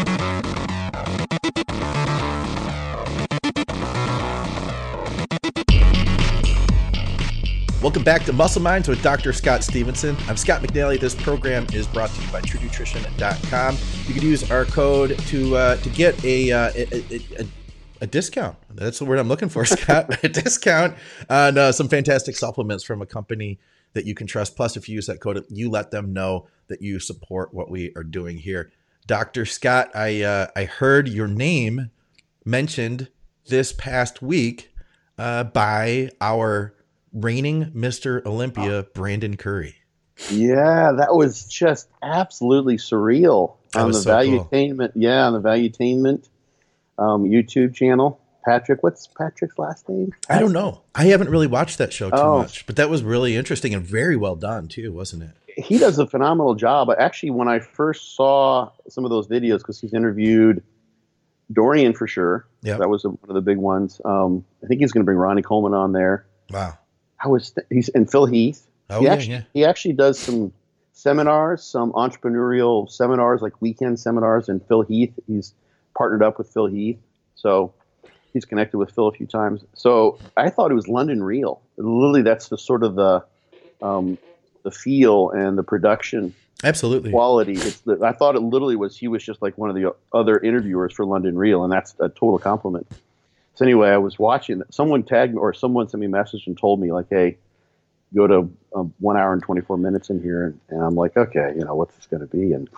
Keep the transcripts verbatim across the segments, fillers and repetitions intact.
Welcome back to Muscle Minds with Doctor Scott Stevenson. I'm Scott McNally. This program is brought to you by True Nutrition dot com. You can use our code to uh, to get a, uh, a, a, a discount. That's the word I'm looking for, Scott. A discount on uh, some fantastic supplements from a company that you can trust. Plus, if you use that code, you let them know that you support what we are doing here. Doctor Scott, I uh, I heard your name mentioned this past week uh, by our reigning Mister Olympia, Brandon Curry. Yeah, that was just absolutely surreal That on the was so cool. Valuetainment. Yeah, on the Valuetainment um, YouTube channel. Patrick, what's Patrick's last name? I don't know. I haven't really watched that show too Oh. much, but that was really interesting and very well done too, wasn't it? He does a phenomenal job. Actually, when I first saw some of those videos, because he's interviewed Dorian for sure. Yeah. That was a, one of the big ones. Um, I think he's going to bring Ronnie Coleman on there. Wow. I was th- he's and Phil Heath. Oh, he yeah, actually, yeah. He actually does some seminars, some entrepreneurial seminars, like weekend seminars. And Phil Heath, he's partnered up with Phil Heath, so he's connected with Phil a few times. So I thought it was London Real. Literally, that's the sort of the um, the feel and the production Absolutely. quality. It's the, I thought it literally was he was just like one of the other interviewers for London Real, and that's a total compliment. So anyway, I was watching. Someone tagged me, or someone sent me a message and told me like, "Hey, go to um, one hour and twenty-four minutes in here," and, and I'm like, "Okay, you know, what's this going to be?" And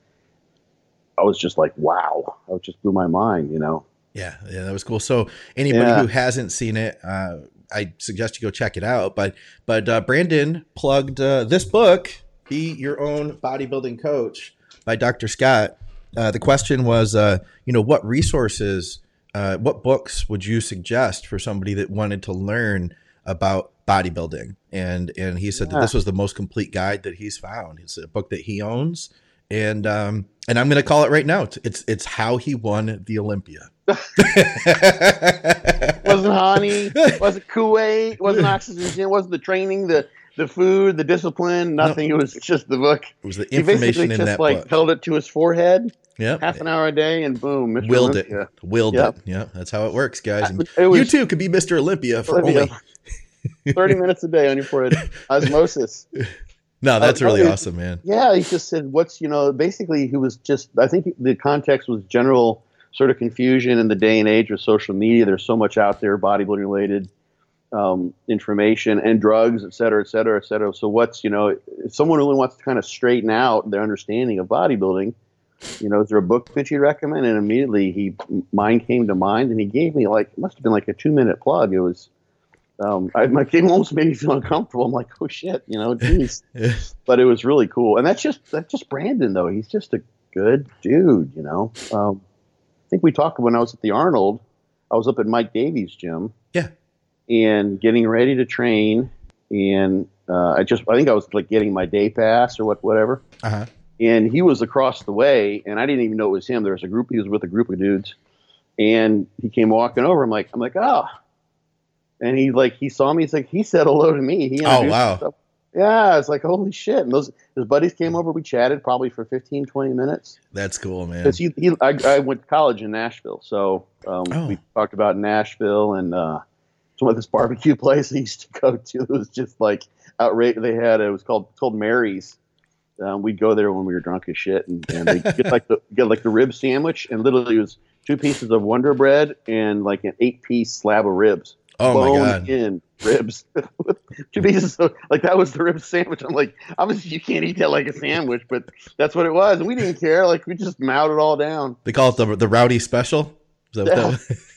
I was just like, "Wow!" I just blew my mind, you know. Yeah, yeah, that was cool. So anybody Yeah. who hasn't seen it, uh, I suggest you go check it out. But but uh, Brandon plugged uh, this book, Be Your Own Bodybuilding Coach by Doctor Scott. Uh, the question was, uh, you know, what resources, uh, what books would you suggest for somebody that wanted to learn about bodybuilding? And and he said Yeah. that this was the most complete guide that he's found. It's a book that he owns. And um, and I'm going to call it right now. It's, it's it's how he won the Olympia. Wasn't honey, wasn't Kuwait, wasn't oxygen, wasn't the training, the the food, the discipline, nothing. It was just the book. It was the He basically information in just that like book. held it to his forehead, Yep. half an hour a day, and boom, Mister Willed it. Olympia. Willed Yep. it. Yeah, that's how it works, guys. And It was- you too could be Mister Olympia for Olympia. only. thirty minutes a day on your forehead. Osmosis. No, that's Uh, really no, it- awesome, man. Yeah, he just said, what's, you know, basically he was just, I think the context was general sort of confusion in the day and age with social media. There's so much out there, bodybuilding related um, information and drugs, et cetera, et cetera, et cetera. So what's, you know, if someone really wants to kind of straighten out their understanding of bodybuilding, you know, is there a book that you recommend? And immediately he, mine came to mind, and he gave me like, it must have been like a two minute plug. It was, Um, I, my game almost made me feel uncomfortable. I'm like, oh shit, you know, geez. Yeah. But it was really cool, and that's just that's just Brandon though. He's just a good dude, you know. Um, I think we talked when I was at the Arnold. I was up at Mike Davies' gym, Yeah. and getting ready to train, and uh, I just I think I was like getting my day pass or what whatever. Uh-huh. And he was across the way, and I didn't even know it was him. There was a group. He was with a group of dudes, and he came walking over. I'm like, I'm like, oh. And he like he saw me. He's like he said hello to me. He Oh, introduced wow. himself. Yeah, it's like holy shit. And those his buddies came over. We chatted probably for fifteen, twenty minutes. That's cool, man. Because he, he I, I went to college in Nashville, so um, Oh. we talked about Nashville and uh, some of this barbecue place I used to go to. It was just like outrageous. They had it was called called Mary's. Um, we'd go there when we were drunk as shit, and, and they get like the get like the rib sandwich, and literally it was two pieces of Wonder Bread and like an eight piece slab of ribs. Oh, my Bone God. in ribs, two pieces of like that was the rib sandwich. I'm like, obviously you can't eat that like a sandwich, but that's what it was, and we didn't care. Like we just mowed it all down. They call it the the rowdy special. Is that what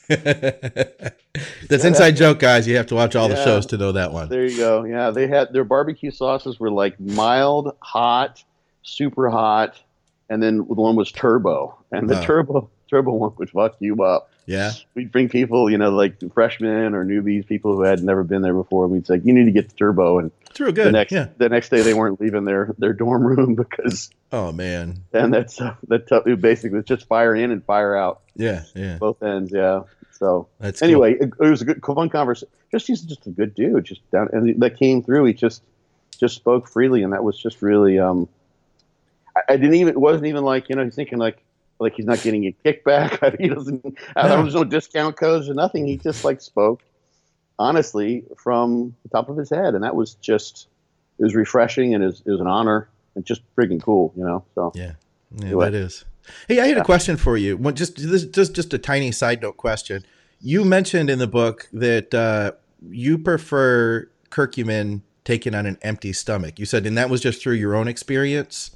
that was? That's Yeah. inside joke, guys. You have to watch all the Yeah. shows to know that one. There you go. Yeah, they had their barbecue sauces were like mild, hot, super hot, and then the one was turbo, and the Wow. turbo turbo one would fuck you up. Yeah. We'd bring people, you know, like freshmen or newbies, people who had never been there before, and we'd say, "You need to get the turbo." And It's real the good. next Yeah. the next day, they weren't leaving their, their dorm room because, Oh, man. and that's uh, that t- it basically was just fire in and fire out, Yeah. Yeah. both ends. Yeah. So That's cool. anyway, it, it was a good, fun conversation. Just he's just a good dude. Just down, and that came through. He just just spoke freely, and that was just really. Um, I, I didn't even. It wasn't even like you know. He's thinking like, like he's not getting a kickback. He doesn't. No. There was no discount codes or nothing. He just like spoke honestly from the top of his head, and that was just it was refreshing, and it was, it was an honor, and just freaking cool, you know. So yeah, yeah, anyway. That is. Hey, I had a question for you. One, just this, just just a tiny side note question. You mentioned in the book that uh, you prefer curcumin taken on an empty stomach. You said, and that was just through your own experience.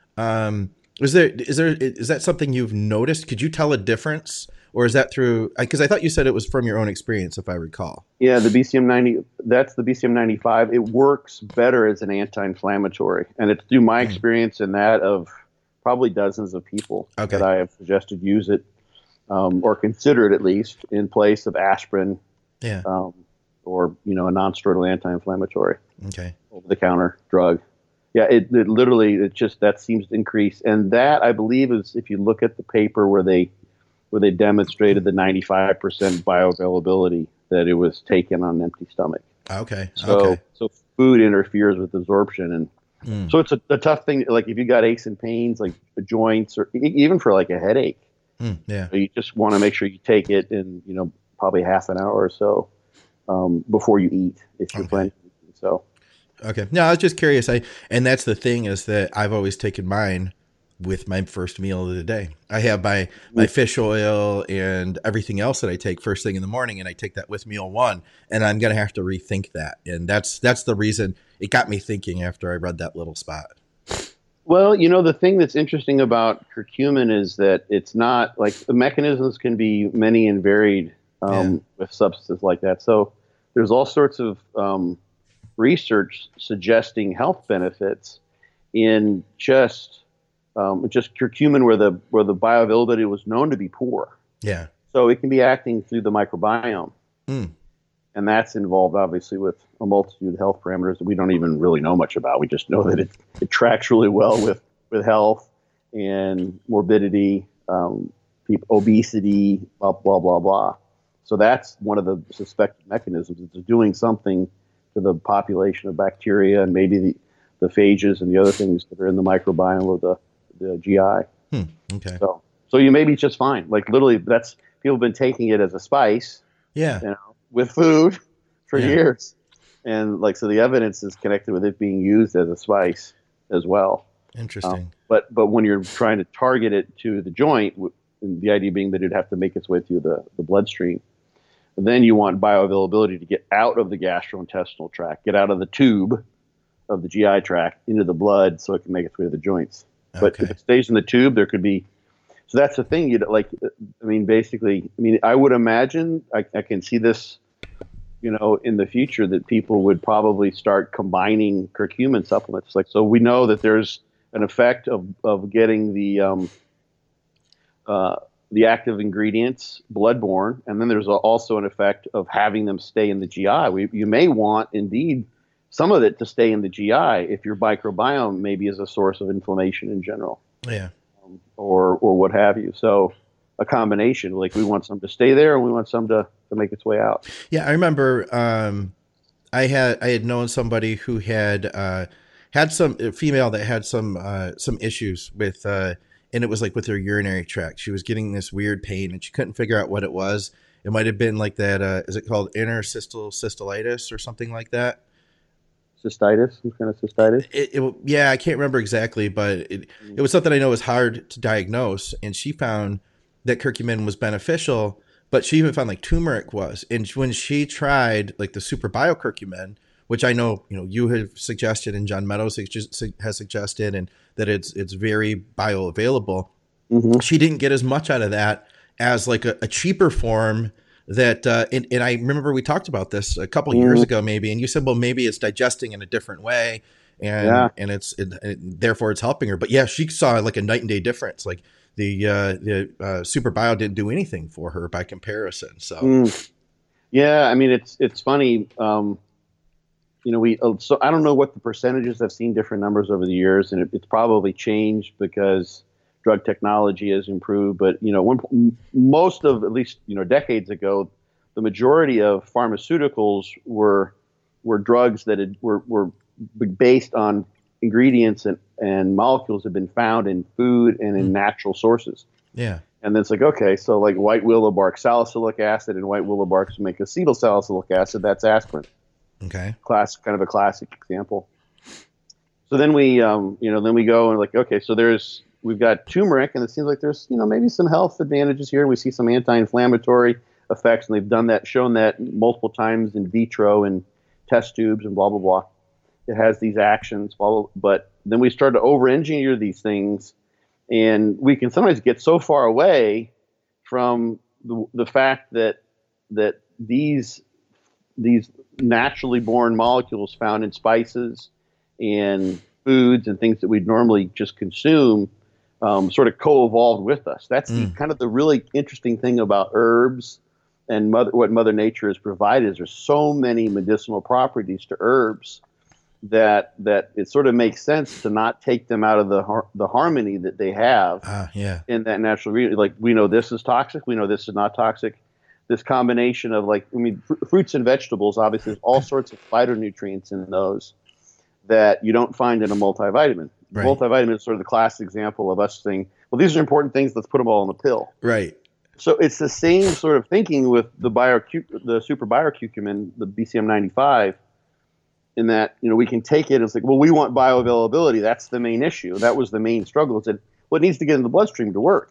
Um, is there is there is that something you've noticed? Could you tell a difference, or is that through? Because I thought you said it was from your own experience, if I recall. Yeah, the B C M ninety. That's the B C M ninety-five. It works better as an anti-inflammatory, and it's through my mm. experience and that of probably dozens of people okay. that I have suggested use it um, or consider it at least in place of aspirin, yeah, um, or you know a non-steroidal anti-inflammatory, okay, over-the-counter drug. Yeah, it, it literally it just that seems to increase, and that I believe is if you look at the paper where they where they demonstrated the ninety-five percent bioavailability that it was taken on an empty stomach. Okay, so okay. so food interferes with absorption and. Mm. So it's a, a tough thing. Like if you got aches and pains, like the joints, or even for like a headache, mm, yeah, you just want to make sure you take it in, you know, probably half an hour or so um, before you eat, if you're okay. planning. So, okay. No, I was just curious. I and that's the thing is that I've always taken mine with my first meal of the day. I have my my fish oil and everything else that I take first thing in the morning, and I take that with meal one. And I'm gonna have to rethink that. And that's that's the reason it got me thinking after I read that little spot. Well, you know, the thing that's interesting about curcumin is that it's not like the mechanisms can be many and varied um, yeah. with substances like that. So there's all sorts of um, research suggesting health benefits in just Um, just curcumin where the where the bioavailability was known to be poor. Yeah. So it can be acting through the microbiome. Mm. And that's involved obviously with a multitude of health parameters that we don't even really know much about. We just know that it, it tracks really well with, with health and morbidity, um, obesity, blah, blah, blah, blah. So that's one of the suspected mechanisms. It's doing something to the population of bacteria and maybe the, the phages and the other things that are in the microbiome of the the G I. Hmm, okay. So, so you may be just fine. Like literally, that's people have been taking it as a spice. Yeah. You know, with food for yeah. years, and like so, the evidence is connected with it being used as a spice as well. Interesting. Um, but but when you're trying to target it to the joint, the idea being that it'd have to make its way through the the bloodstream, then you want bioavailability to get out of the gastrointestinal tract, get out of the tube of the G I tract into the blood, so it can make its way to the joints. But okay. if it stays in the tube, there could be. So that's the thing. You like, I mean, basically, I mean, I would imagine I, I can see this, you know, in the future that people would probably start combining curcumin supplements. Like, so we know that there's an effect of of getting the um, uh, the active ingredients bloodborne, and then there's also an effect of having them stay in the G I. We, you may want indeed. Some of it to stay in the G I if your microbiome maybe is a source of inflammation in general, yeah, um, or or what have you. So a combination, like we want some to stay there and we want some to, to make its way out. Yeah, I remember um, I had I had known somebody who had uh, had some a female that had some uh, some issues with, uh, and it was like with her urinary tract. She was getting this weird pain and she couldn't figure out what it was. It might have been like that. Uh, is it called interstitial cystitis or something like that? Cystitis, some kind of cystitis. It, it, yeah, I can't remember exactly, but it, it was something I know was hard to diagnose. And she found that curcumin was beneficial, but she even found like turmeric was. And when she tried like the super biocurcumin, which I know you know you have suggested and John Meadows has suggested, and that it's it's very bioavailable, mm-hmm. she didn't get as much out of that as like a, a cheaper form. That uh, and, and I remember we talked about this a couple mm. years ago, maybe, and you said, well, maybe it's digesting in a different way, and yeah. and it's it, it, therefore it's helping her. But yeah, she saw like a night and day difference. Like the uh, the uh, Super Bio didn't do anything for her by comparison. So mm. yeah, I mean it's it's funny. Um, you know, we so I don't know what the percentages. I've seen different numbers over the years, and it, it's probably changed because drug technology has improved, but you know, one, most of at least you know decades ago, the majority of pharmaceuticals were were drugs that had, were were based on ingredients and, and molecules that had been found in food and in natural sources. Yeah. And then it's like, okay, so like white willow bark salicylic acid and white willow barks make acetyl salicylic acid. That's aspirin. Okay. Class, kind of a classic example. So then we, um, you know, then we go and like, okay, so there's, we've got turmeric, and it seems like there's, you know, maybe some health advantages here. We see some anti-inflammatory effects, and they've done that, shown that multiple times in vitro and test tubes and blah, blah, blah. It has these actions, blah, blah, but then we start to over-engineer these things, and we can sometimes get so far away from the, the fact that that these these naturally born molecules found in spices and foods and things that we'd normally just consume um, sort of co-evolved with us. That's mm. the, kind of the really interesting thing about herbs and mother, what Mother Nature has provided is there's so many medicinal properties to herbs that that it sort of makes sense to not take them out of the har- the harmony that they have uh, yeah. in that natural region. Like, we know this is toxic, we know this is not toxic. This combination of, like, I mean, fr- fruits and vegetables, obviously, there's all sorts of phytonutrients in those that you don't find in a multivitamin. Right. Multivitamin is sort of the classic example of us saying, well, these are important things, let's put them all in a pill. Right. So it's the same sort of thinking with the bio, the super biocurcumin, the B C M ninety-five, in that, you know, we can take it, it's like, well, we want bioavailability. That's the main issue. That was the main struggle. It's that, well, it needs to get in the bloodstream to work.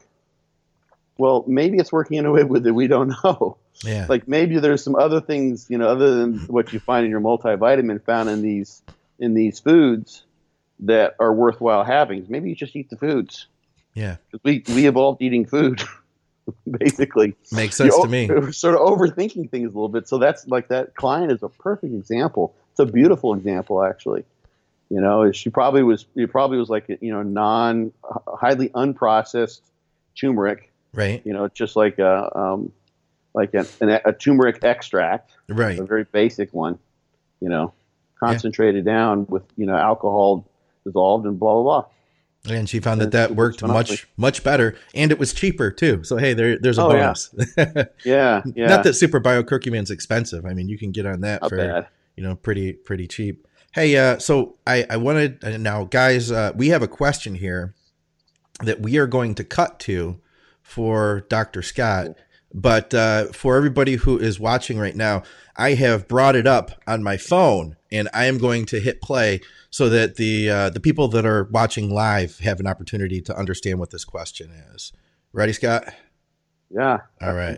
Well, maybe it's working in a way that we don't know. Yeah. Like, maybe there's some other things, you know, other than what you find in your multivitamin found in these in these foods that are worthwhile having. Maybe you just eat the foods. Yeah. Because we, we evolved eating food, basically. Makes sense you, to me. We're sort of overthinking things a little bit. So that's like, that client is a perfect example. It's a beautiful example, actually. You know, she probably was, it probably was like, you know, non, highly unprocessed turmeric. Right. You know, just like a, um, like a, an, a turmeric extract. Right. A very basic one, you know, concentrated yeah. down with, you know, alcohol dissolved and blah, blah, blah. And she found that that worked much, much better, and it was cheaper too. So, hey, there, there's a oh, bonus. Yeah. yeah, yeah. Not that super biocurcumin's expensive. I mean, you can get on that Not for, bad. you know, pretty, pretty cheap. Hey, uh, so I, I wanted, uh, now guys, uh, we have a question here that we are going to cut to for Doctor Scott. But uh, for everybody who is watching right now, I have brought it up on my phone, and I am going to hit play so that the uh, the people that are watching live have an opportunity to understand what this question is. Ready, Scott? Yeah. All right.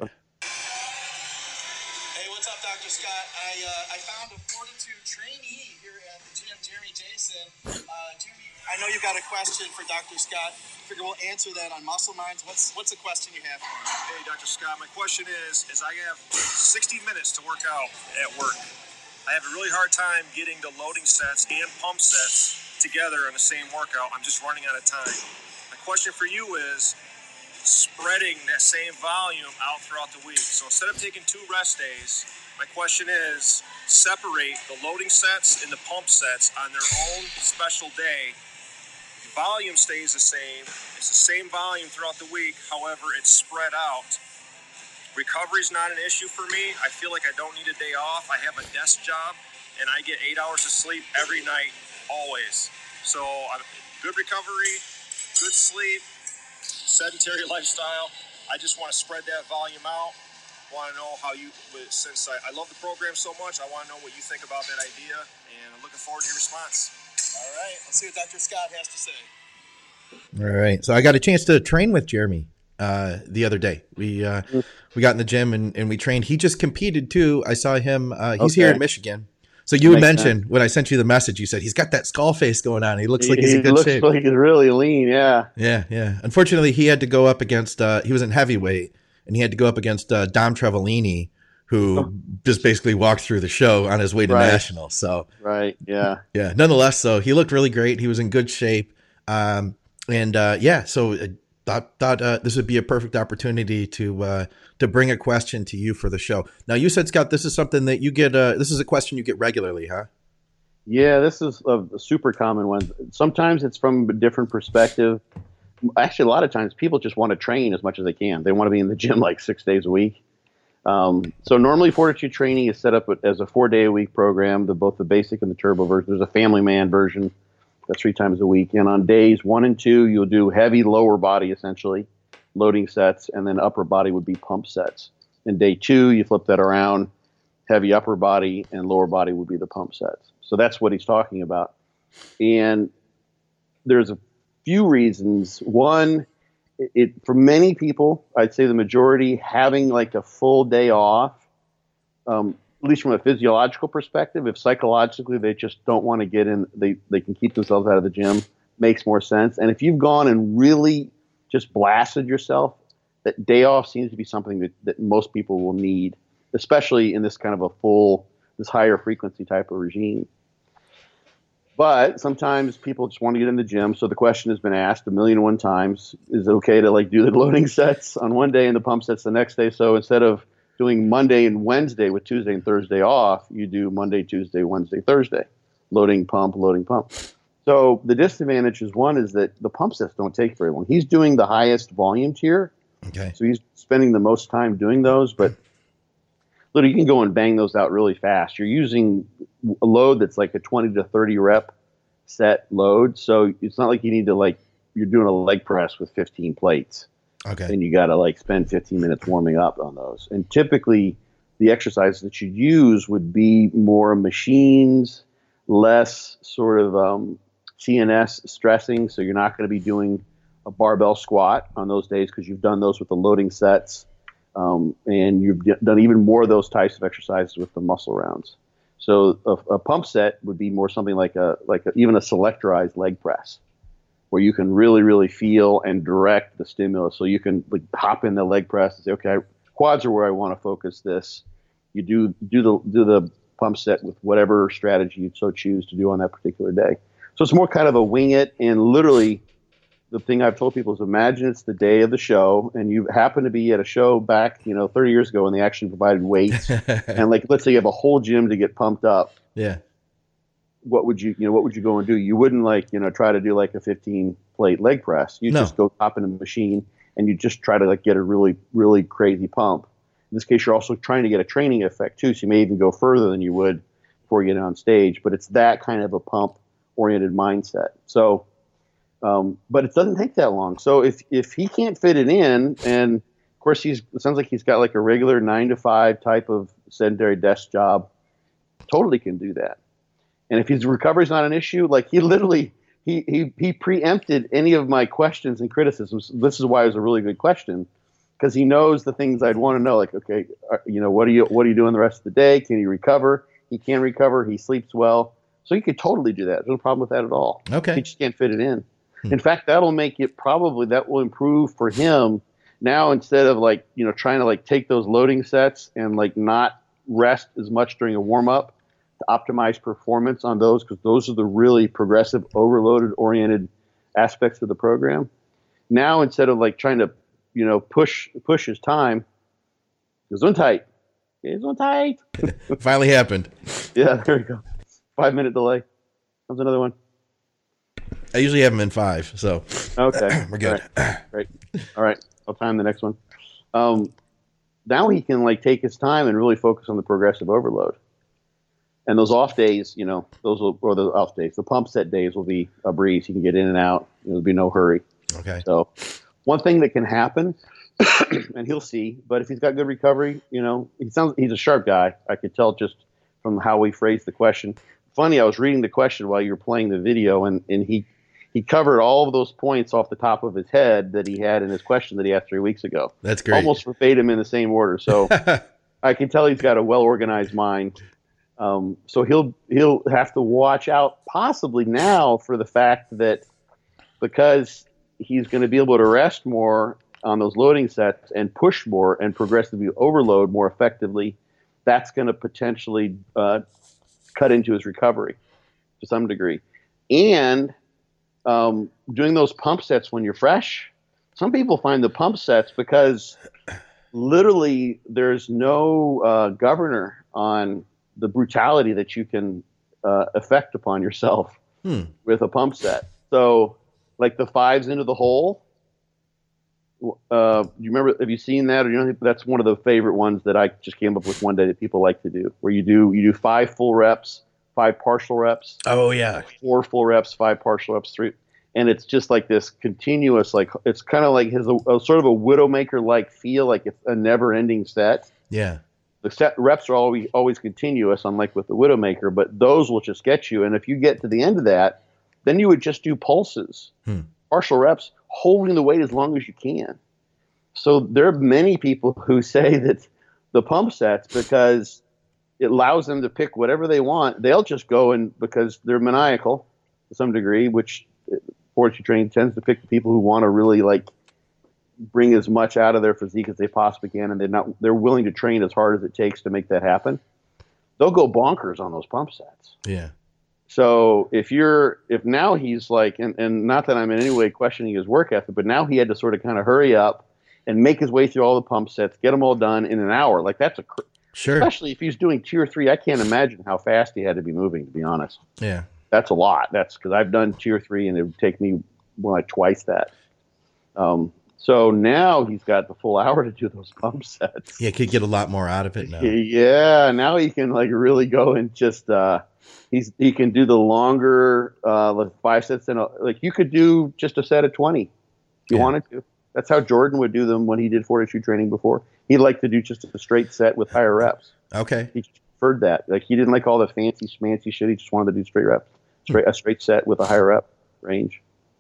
Hey, what's up, Doctor Scott? I uh, I found a Fortitude trainee here at the gym, Jeremy Jason. Uh, Jeremy, I know you've got a question for Doctor Scott. I figure we'll answer that on Muscle Minds. What's what's the question you have for me? Hey, Doctor Scott, my question is, is I have sixty minutes to work out at work. I have a really hard time getting the loading sets and pump sets together in the same workout. I'm just running out of time. My question for you is spreading that same volume out throughout the week. So instead of taking two rest days, my question is separate the loading sets and the pump sets on their own special day. Volume stays the same. It's the same volume throughout the week. However, it's spread out. Recovery's not an issue for me. I feel like I don't need a day off. I have a desk job, and I get eight hours of sleep every night, always. So I'm good recovery, good sleep, sedentary lifestyle. I just want to spread that volume out. Want to know how you, since I, I love the program so much, I want to know what you think about that idea, and I'm looking forward to your response. All right, let's see what Doctor Scott has to say. All right, so I got a chance to train with Jeremy uh, the other day. We uh, we got in the gym and, and we trained. He just competed too. I saw him. Uh, he's okay. here in Michigan. So you had Makes mentioned sense. when I sent you the message, you said he's got that skull face going on. He looks like he's he in good looks shape. like he's really lean. Yeah. Yeah, yeah. Unfortunately, he had to go up against. Uh, he was in heavyweight, and he had to go up against uh, Dom Trevolini, who Oh. just basically walked through the show on his way to Right. nationals. So Right. Yeah. yeah, nonetheless, so he looked really great. He was in good shape, um, and uh, yeah, so I thought thought uh, this would be a perfect opportunity to uh, to bring a question to you for the show. Now, you said, Scott, this is something that you get. Uh, this is a question you get regularly, huh? Yeah, this is a, a super common one. Sometimes it's from a different perspective. Actually, a lot of times people just want to train as much as they can. They want to be in the gym like six days a week. Um, so normally Fortitude Training is set up as a four-day-a-week program, the, both the basic and the turbo version. There's a family man version that's three times a week. And on days one and two, you'll do heavy lower body, essentially. loading sets, and then upper body would be pump sets. And day two, you flip that around, heavy upper body and lower body would be the pump sets. So that's what he's talking about. And there's a few reasons. One, it, it for many people, I'd say the majority, having like a full day off, um, at least from a physiological perspective, if psychologically they just don't want to get in, they, they can keep themselves out of the gym, makes more sense. And if you've gone and really just blasted yourself, that day off seems to be something that, that most people will need, especially in this kind of a full, this higher frequency type of regime. But sometimes people just want to get in the gym. So the question has been asked a million and one times, is it okay to like do the loading sets on one day and the pump sets the next day? So instead of doing Monday and Wednesday with Tuesday and Thursday off, you do Monday, Tuesday, Wednesday, Thursday, loading, pump, loading, pump. So the disadvantage is, one is that the pump sets don't take very long. He's doing the highest volume tier. Okay. So he's spending the most time doing those, but literally you can go and bang those out really fast. You're using a load that's like a twenty to thirty rep set load. So it's not like you need to like, you're doing a leg press with fifteen plates. Okay. And you got to like spend fifteen minutes warming up on those. And typically the exercises that you'd use would be more machines, less sort of um, C N S stressing. So you're not going to be doing a barbell squat on those days because you've done those with the loading sets. Um, and you've done even more of those types of exercises with the muscle rounds. So a, a pump set would be more something like a like a, even a selectorized leg press, where you can really, really feel and direct the stimulus. So you can like hop in the leg press and say, okay, quads are where I want to focus this. You do do the do the pump set with whatever strategy you so choose to do on that particular day. So it's more kind of a wing it, and literally the thing I've told people is, imagine it's the day of the show and you happen to be at a show back, you know, thirty years ago when they actually provided weights. And like, let's say you have a whole gym to get pumped up. Yeah. What would you, you know, what would you go and do? You wouldn't like, you know, try to do like a fifteen plate leg press. You No. just go hop in a machine and you just try to like get a really, really crazy pump. In this case, you're also trying to get a training effect too. So you may even go further than you would before you get on stage, but it's that kind of a pump oriented mindset. So, Um, but it doesn't take that long. So if, if he can't fit it in, and of course he's, it sounds like he's got like a regular nine to five type of sedentary desk job, totally can do that. And if his recovery is not an issue, like he literally, he, he, he preempted any of my questions and criticisms. This is why it was a really good question, because he knows the things I'd want to know. Like, okay, uh, you know, what are you, what are you doing the rest of the day? Can he recover? He can recover. He sleeps well. So he could totally do that. There's no problem with that at all. Okay. He just can't fit it in. In fact, that'll make it probably, that will improve for him now, instead of like, you know, trying to like take those loading sets and like not rest as much during a warm up to optimize performance on those, because those are the really progressive, overloaded oriented aspects of the program. Now, instead of like trying to, you know, push, push his time, goes on tight. It's on tight. Finally happened. Yeah, there we go. Five minute delay. Comes another one. I usually have them in five, so okay, we're good. All right. Great. All right, I'll time the next one. Um, now he can like take his time and really focus on the progressive overload. And those off days, you know, those will, or the off days, the pump set days will be a breeze. He can get in and out. There'll be no hurry. Okay. So one thing that can happen, and he'll see, but if he's got good recovery, you know, he sounds, he's a sharp guy. I could tell just from how we phrased the question. Funny, I was reading the question while you were playing the video, and, and he, he covered all of those points off the top of his head that he had in his question that he asked three weeks ago. That's great. Almost verbatim in the same order. So I can tell he's got a well-organized mind. Um, so he'll he'll have to watch out possibly now for the fact that because he's going to be able to rest more on those loading sets and push more and progressively overload more effectively, that's going to potentially uh, cut into his recovery to some degree. And um, doing those pump sets when you're fresh, some people find the pump sets because literally there's no uh, governor on the brutality that you can uh, affect upon yourself hmm. with a pump set. So like the fives into the hole, uh, do you remember, have you seen that? Or you know, that's one of the favorite ones that I just came up with one day that people like to do, where you do, you do five full reps, five partial reps. Oh yeah. Four full reps, five partial reps, three. and it's just like this continuous, like it's kind of like his a, a sort of a Widowmaker like feel, like it's a never ending set. Yeah. The set reps are always always continuous, unlike with the Widowmaker, but those will just get you. And if you get to the end of that, then you would just do pulses, hmm. partial reps, holding the weight as long as you can. So there are many people who say that the pump sets, because it allows them to pick whatever they want, they'll just go and, because they're maniacal to some degree, which fortitude training tends to pick the people who want to really like bring as much out of their physique as they possibly can, and they're not they're willing to train as hard as it takes to make that happen. They'll go bonkers on those pump sets. Yeah. So if you're if now he's like, and, and not that I'm in any way questioning his work ethic, but now he had to sort of kind of hurry up and make his way through all the pump sets, get them all done in an hour. Like that's a sure. Especially if he's doing two or three, I can't imagine how fast he had to be moving, to be honest. Yeah. That's a lot. That's because I've done two or three, and it would take me more like twice that. Um, so now he's got the full hour to do those pump sets. Yeah, could get a lot more out of it now. Yeah, now he can like really go and just uh, he's he can do the longer uh, like five sets in a, like you could do just a set of twenty if you yeah. wanted to. That's how Jordan would do them when he did fortitude training before. He liked to do just a straight set with higher reps. Okay. He preferred that. Like he didn't like all the fancy schmancy shit. He just wanted to do straight reps, straight a straight set with a higher rep range.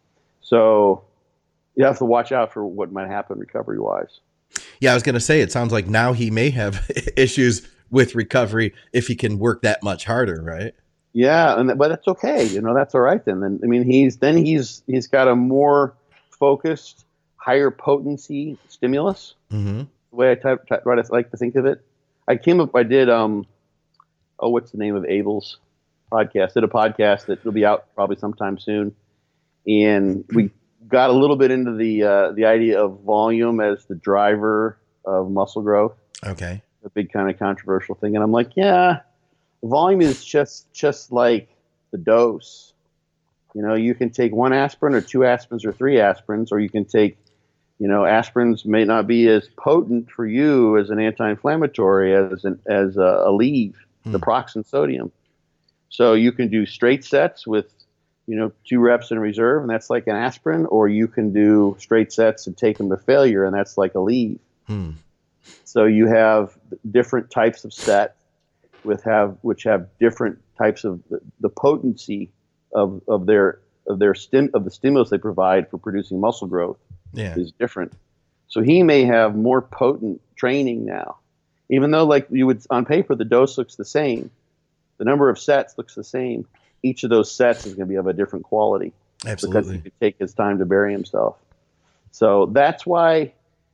So you have to watch out for what might happen recovery wise. Yeah, I was going to say, it sounds like now he may have issues with recovery if he can work that much harder, right? Yeah, and but that's okay. You know, that's all right then. Then I mean, he's then he's he's got a more focused, higher potency stimulus. Mm-hmm. The way I try, try, try to like to think of it, I came up. I did. Um, oh, what's the name of Abel's podcast? Did a podcast that will be out probably sometime soon, and we got a little bit into the uh, the idea of volume as the driver of muscle growth. Okay, a big kind of controversial thing, and I'm like, yeah, volume is just just like the dose. You know, you can take one aspirin or two aspirins or three aspirins, or you can take, you know, aspirins may not be as potent for you as an anti-inflammatory as an as a, a leave, mm. naproxen sodium. So you can do straight sets with, you know, two reps in reserve, and that's like an aspirin, or you can do straight sets and take them to failure, and that's like a leave. Hmm. So you have different types of set with have which have different types of the, the potency of, of their of their stim of the stimulus they provide for producing muscle growth yeah. is different. So he may have more potent training now, even though like you would on paper the dose looks the same, the number of sets looks the same. Each of those sets is going to be of a different quality. Absolutely. Because he could take his time to bury himself. So that's why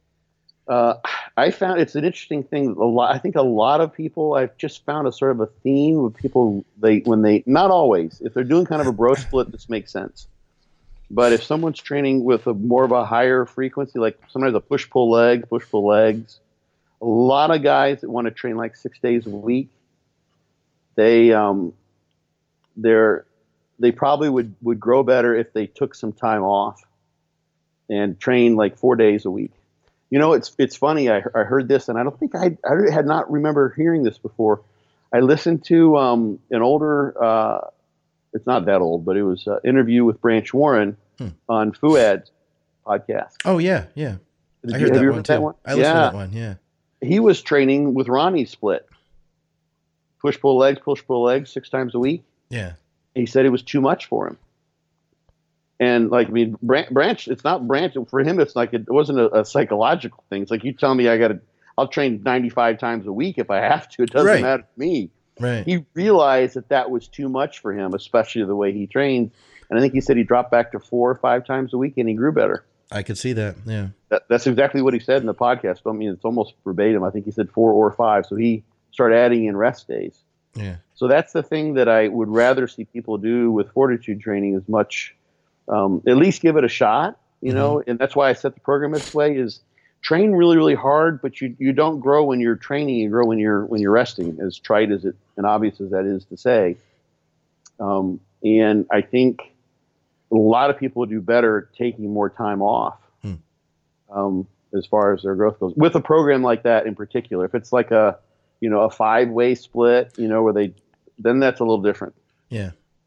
uh, I found it's an interesting thing. A lot, I think a lot of people, I've just found a sort of a theme with people, they when they, not always, if they're doing kind of a bro split, this makes sense. But if someone's training with a more of a higher frequency, like sometimes a push-pull legs, push-pull legs, a lot of guys that want to train like six days a week, they, um, they're, they probably would, would grow better if they took some time off and trained like four days a week. You know, it's it's funny. I, I heard this, and I don't think I, I had not remember hearing this before. I listened to um, an older, uh, it's not that old, but it was an interview with Branch Warren hmm. on Fouad's podcast. Oh, yeah, yeah. Did I you, heard have that you one, heard too. That one? I listened yeah. to that one, yeah. He was training with Ronnie Split. Push-pull legs, push-pull legs, six times a week. Yeah. He said it was too much for him. And like, I mean, Branch, it's not Branch. For him, it's like, it wasn't a, a psychological thing. It's like, you tell me I got to, I'll train ninety-five times a week if I have to. It doesn't right. matter to me. Right. He realized that that was too much for him, especially the way he trained. And I think he said he dropped back to four or five times a week and he grew better. I could see that. Yeah. That, that's exactly what he said in the podcast. I mean, it's almost verbatim. I think he said four or five. So he started adding in rest days. Yeah. So that's the thing that I would rather see people do with fortitude training as much, um, at least give it a shot, you mm-hmm. know, and that's why I set the program this way is train really, really hard, but you, you don't grow when you're training, you grow when you're, when you're resting, as trite as it and obvious as that is to say. Um, and I think a lot of people do better taking more time off hmm. um, as far as their growth goes with a program like that in particular. If it's like a, you know, a five way split, you know, where they, then that's a little different. Yeah.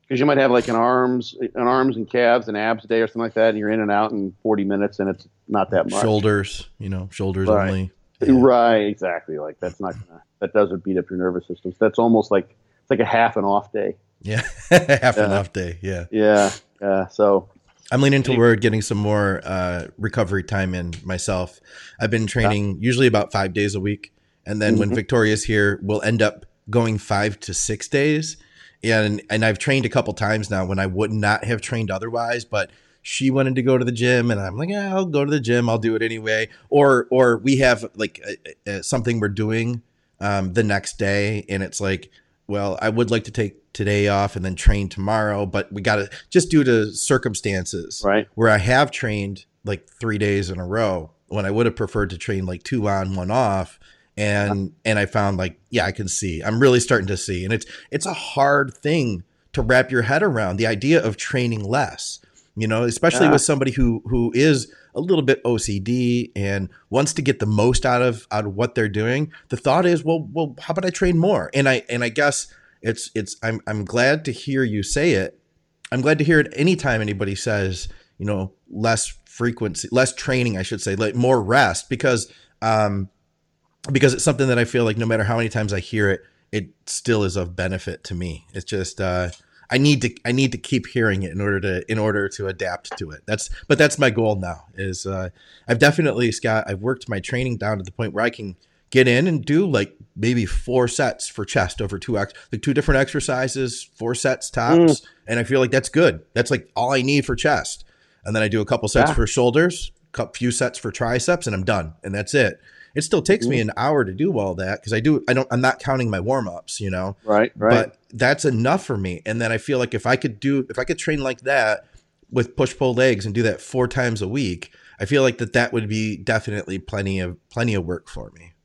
Because you might have like an arms, an arms and calves and abs day or something like that, and you're in and out in forty minutes, and it's not that much. Shoulders, you know, shoulders right. only. Yeah. Right, exactly. Like that's not gonna, that doesn't beat up your nervous system. So that's almost like it's like a half an off day. Yeah, half yeah. an off day. Yeah, yeah, yeah. So I'm leaning toward getting some more uh, recovery time in myself. I've been training yeah. usually about five days a week, and then mm-hmm. when Victoria's here, we'll end up going five to six days. And and I've trained a couple times now when I would not have trained otherwise, but she wanted to go to the gym, and I'm like, yeah, I'll go to the gym. I'll do it anyway. Or or we have like a, a, something we're doing um, the next day, and it's like, well, I would like to take today off and then train tomorrow, but we got to just due to circumstances, right? Where I have trained like three days in a row when I would have preferred to train like two on, one off. And, and I found like, yeah, I can see, I'm really starting to see. And it's, it's a hard thing to wrap your head around, the idea of training less, you know, especially yeah. with somebody who, who is a little bit O C D and wants to get the most out of, out of what they're doing. The thought is, well, well, how about I train more? And I, and I guess it's, it's, I'm, I'm glad to hear you say it. I'm glad to hear it anytime anybody says, you know, less frequency, less training, I should say, like more rest, because, um, because it's something that I feel like no matter how many times I hear it, it still is of benefit to me. It's just, uh, I need to, I need to keep hearing it in order to, in order to adapt to it. That's, but that's my goal now is, uh, I've definitely, Scott, I've worked my training down to the point where I can get in and do like maybe four sets for chest over two ex, like two different exercises, four sets tops. Mm. And I feel like that's good. That's like all I need for chest. And then I do a couple sets yeah. for shoulders, a few sets for triceps, and I'm done. And that's it. It still takes me an hour to do all that because I do. I don't. I'm not counting my warm ups, you know. Right. Right. But that's enough for me. And then I feel like if I could do, if I could train like that with push pull legs and do that four times a week, I feel like that that would be definitely plenty of plenty of work for me.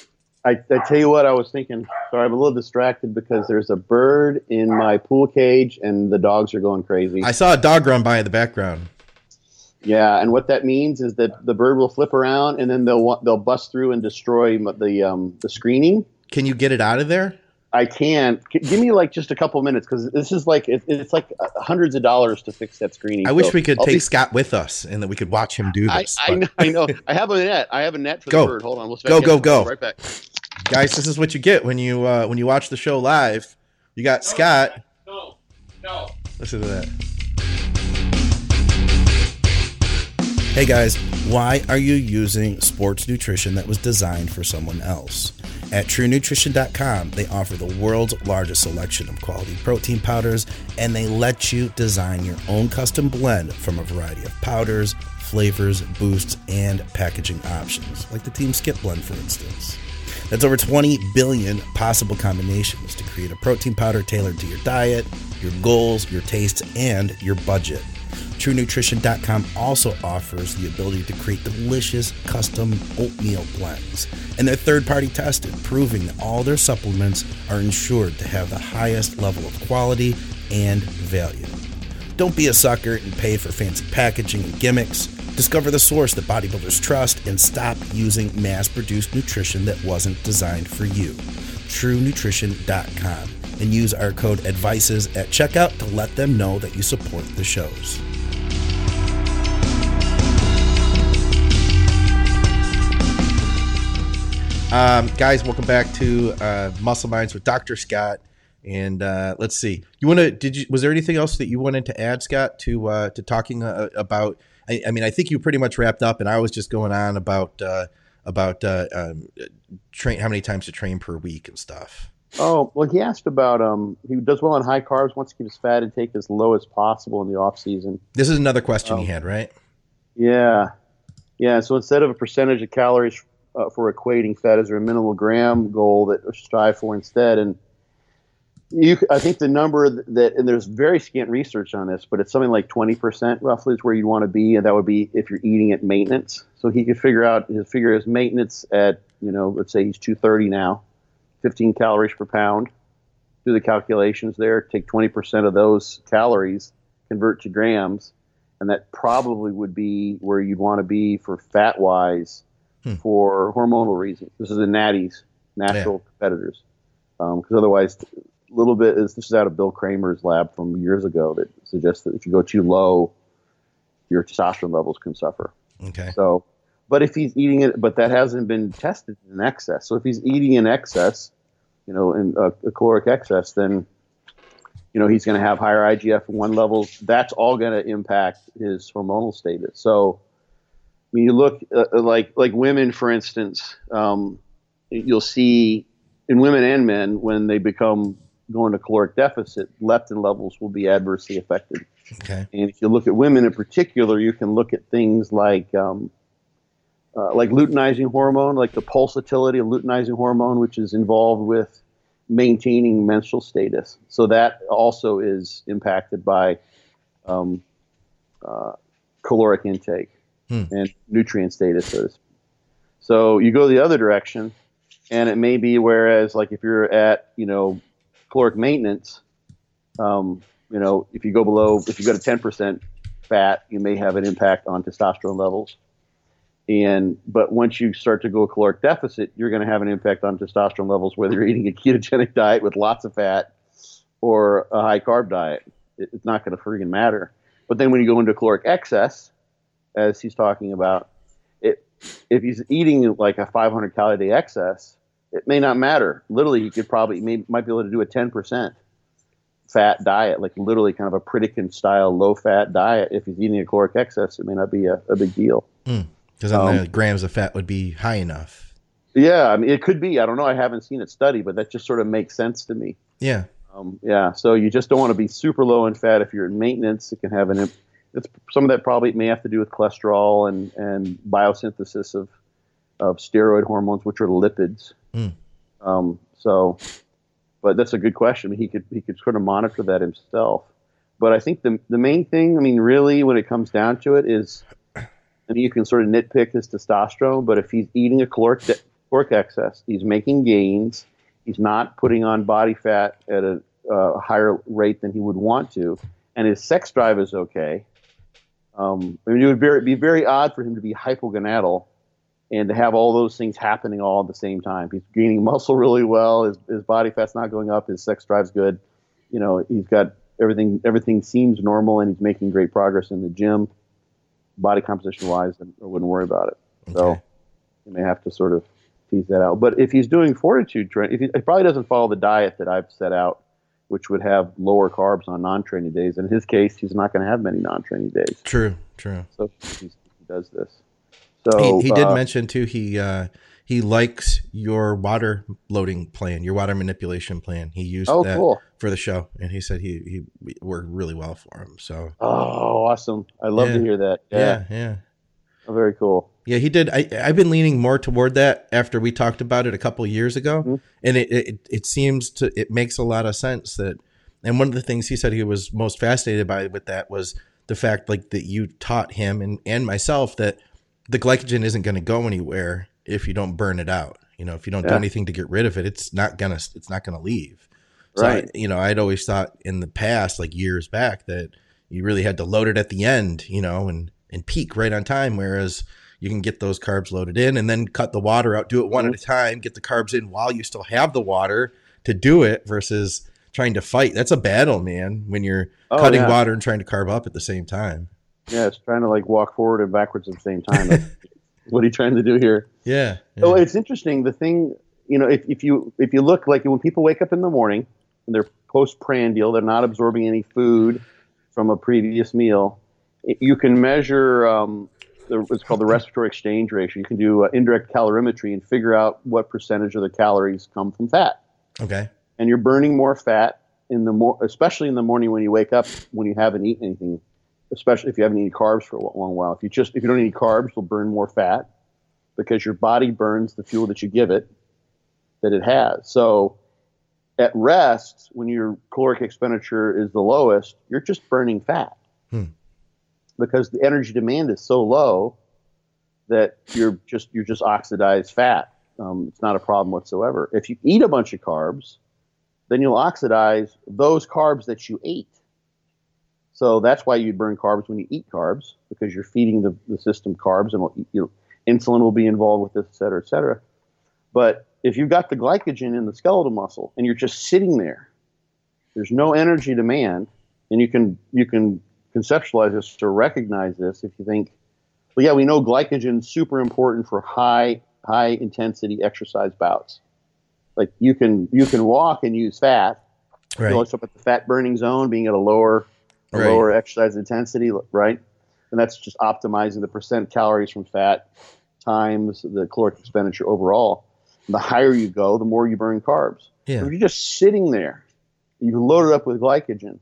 I, I tell you what, I was thinking. Sorry, I'm a little distracted because there's a bird in my pool cage and the dogs are going crazy. I saw a dog run by in the background. Yeah, and what that means is that the bird will flip around and then they'll they'll bust through and destroy the um, the screening. Can you get it out of there? I can. Give me like just a couple minutes because this is like it, it's like hundreds of dollars to fix that screening. I so wish we could I'll take be, Scott with us and that we could watch him do this. I, I, know, I know. I have a net. I have a net for go. the bird. Hold on. We'll go go go. Right back, guys. This is what you get when you uh, when you watch the show live. You got no, Scott. No, no. Listen to that. Hey guys, why are you using sports nutrition that was designed for someone else? At True Nutrition dot com, they offer the world's largest selection of quality protein powders, and they let you design your own custom blend from a variety of powders, flavors, boosts, and packaging options, like the Team Skip blend, for instance. That's over twenty billion possible combinations to create a protein powder tailored to your diet, your goals, your tastes, and your budget. True Nutrition dot com also offers the ability to create delicious custom oatmeal blends. And they're third-party tested, proving that all their supplements are ensured to have the highest level of quality and value. Don't be a sucker and pay for fancy packaging and gimmicks. Discover the source that bodybuilders trust and stop using mass-produced nutrition that wasn't designed for you. True Nutrition dot com. And use our code ADVICES at checkout to let them know that you support the shows. Um, guys, welcome back to uh, Muscle Minds with Doctor Scott. And uh, let's see. You want to? Did you? Was there anything else that you wanted to add, Scott, to uh, to talking uh, about? I, I mean, I think you pretty much wrapped up, and I was just going on about uh, about uh, um, train how many times to train per week and stuff. Oh, well, he asked about um, he does well on high carbs, wants to keep his fat intake as low as possible in the off season. This is another question um, he had, right? Yeah, yeah. So instead of a percentage of calories uh, for equating fat, is there a minimal gram goal that we should strive for instead? And you, I think the number that, and there's very scant research on this, but it's something like twenty percent roughly is where you'd want to be, and that would be if you're eating at maintenance. So he could figure out his figure his maintenance at, you know, let's say he's two thirty now. fifteen calories per pound. Do the calculations there. Take twenty percent of those calories, convert to grams, and that probably would be where you'd want to be for fat-wise hmm. for hormonal reasons. This is the natties, natural yeah. competitors, because um, otherwise little bit is this is out of Bill Kramer's lab from years ago that suggests that if you go too low, your testosterone levels can suffer. Okay. So, but if he's eating it, but that hasn't been tested in excess. So if he's eating in excess, you know, in a, a caloric excess, then, you know, he's going to have higher I G F one levels. That's all going to impact his hormonal status. So when you look uh, like, like women, for instance, um, you'll see in women and men, when they become go into caloric deficit, leptin levels will be adversely affected. Okay. And if you look at women in particular, you can look at things like um, uh, like luteinizing hormone, like the pulsatility of luteinizing hormone, which is involved with maintaining menstrual status. So that also is impacted by um, uh, caloric intake hmm. and nutrient status. So, so you go the other direction, and it may be whereas, like if you're at, you know, caloric maintenance, um, you know, if you go below, if you go to ten percent fat, you may have an impact on testosterone levels. And, but once you start to go caloric deficit, you're going to have an impact on testosterone levels, whether you're eating a ketogenic diet with lots of fat or a high carb diet. It, it's not going to friggin' matter. But then when you go into caloric excess, as he's talking about, it, if he's eating like a five hundred calorie a day excess, it may not matter. Literally, you could probably, may, might be able to do a ten percent fat diet, like literally kind of a Pritikin style low fat diet. If he's eating a caloric excess, it may not be a, a big deal. Mm. Because then um, the grams of fat would be high enough. Yeah, I mean, it could be. I don't know. I haven't seen it studied, but that just sort of makes sense to me. Yeah. Um, yeah. So you just don't want to be super low in fat. If you're in maintenance, it can have an. It's some of that probably may have to do with cholesterol and and biosynthesis of of steroid hormones, which are lipids. Mm. Um, so, but that's a good question. He could he could sort of monitor that himself. But I think the the main thing, I mean, really, when it comes down to it, is. I mean, you can sort of nitpick his testosterone, but if he's eating a caloric, de- caloric excess, he's making gains, he's not putting on body fat at a uh, higher rate than he would want to, and his sex drive is okay. Um, I mean, it would very, be very odd for him to be hypogonadal and to have all those things happening all at the same time. He's gaining muscle really well, his, his body fat's not going up, his sex drive's good. You know, he's got everything, everything seems normal, and he's making great progress in the gym. Body composition wise, I wouldn't worry about it. Okay. So you may have to sort of tease that out. But if he's doing fortitude training, if he, he probably doesn't follow the diet that I've set out, which would have lower carbs on non-training days. In his case, he's not going to have many non-training days. True, true. So he's, he does this. So he, he did uh, mention too. He uh, he likes your water loading plan, your water manipulation plan. He used oh, that cool. for the show, and he said he he worked really well for him. So oh, awesome! I love yeah. to hear that. Yeah, yeah. yeah. Oh, very cool. Yeah, he did. I, I've been leaning more toward that after we talked about it a couple of years ago, mm-hmm. and it, it it seems to it makes a lot of sense that. And one of the things he said he was most fascinated by with that was the fact, like, that you taught him and and myself that the glycogen isn't going to go anywhere if you don't burn it out. You know, if you don't yeah. do anything to get rid of it, it's not gonna it's not gonna leave. So right. I, you know, I'd always thought in the past, like years back, that you really had to load it at the end, you know, and and peak right on time, whereas you can get those carbs loaded in and then cut the water out, do it one mm-hmm. at a time, get the carbs in while you still have the water to do it versus trying to fight. That's a battle, man, when you're oh, cutting yeah. water and trying to carb up at the same time. Yeah, it's trying to like walk forward and backwards at the same time. What are you trying to do here? Yeah. yeah. Oh, it's interesting. The thing, you know, if, if you if you look, like when people wake up in the morning and they're postprandial, they're not absorbing any food from a previous meal, you can measure um, the, what's called the respiratory exchange ratio. You can do uh, indirect calorimetry and figure out what percentage of the calories come from fat. Okay. And you're burning more fat in the more, especially in the morning when you wake up, when you haven't eaten anything, especially if you haven't eaten carbs for a long while. If you just if you don't eat carbs, you'll burn more fat because your body burns the fuel that you give it that it has. So at rest, when your caloric expenditure is the lowest, you're just burning fat. Hmm. Because the energy demand is so low that you're just you're just oxidized fat. Um, it's not a problem whatsoever. If you eat a bunch of carbs, then you'll oxidize those carbs that you ate. So that's why you burn carbs when you eat carbs, because you're feeding the, the system carbs, and you know, insulin will be involved with this, et cetera, et cetera. But if you've got the glycogen in the skeletal muscle and you're just sitting there there's no energy demand, and you can you can conceptualize this or recognize this if you think, well, yeah, we know glycogen is super important for high high intensity exercise bouts. Like you can you can walk and use fat, Right. you know, it's up at the fat burning zone, being at a lower a Right. lower exercise intensity, right? And that's just optimizing the percent calories from fat times the caloric expenditure overall. And the higher you go, the more you burn carbs. Yeah. If you're just sitting there, you load it up with glycogen,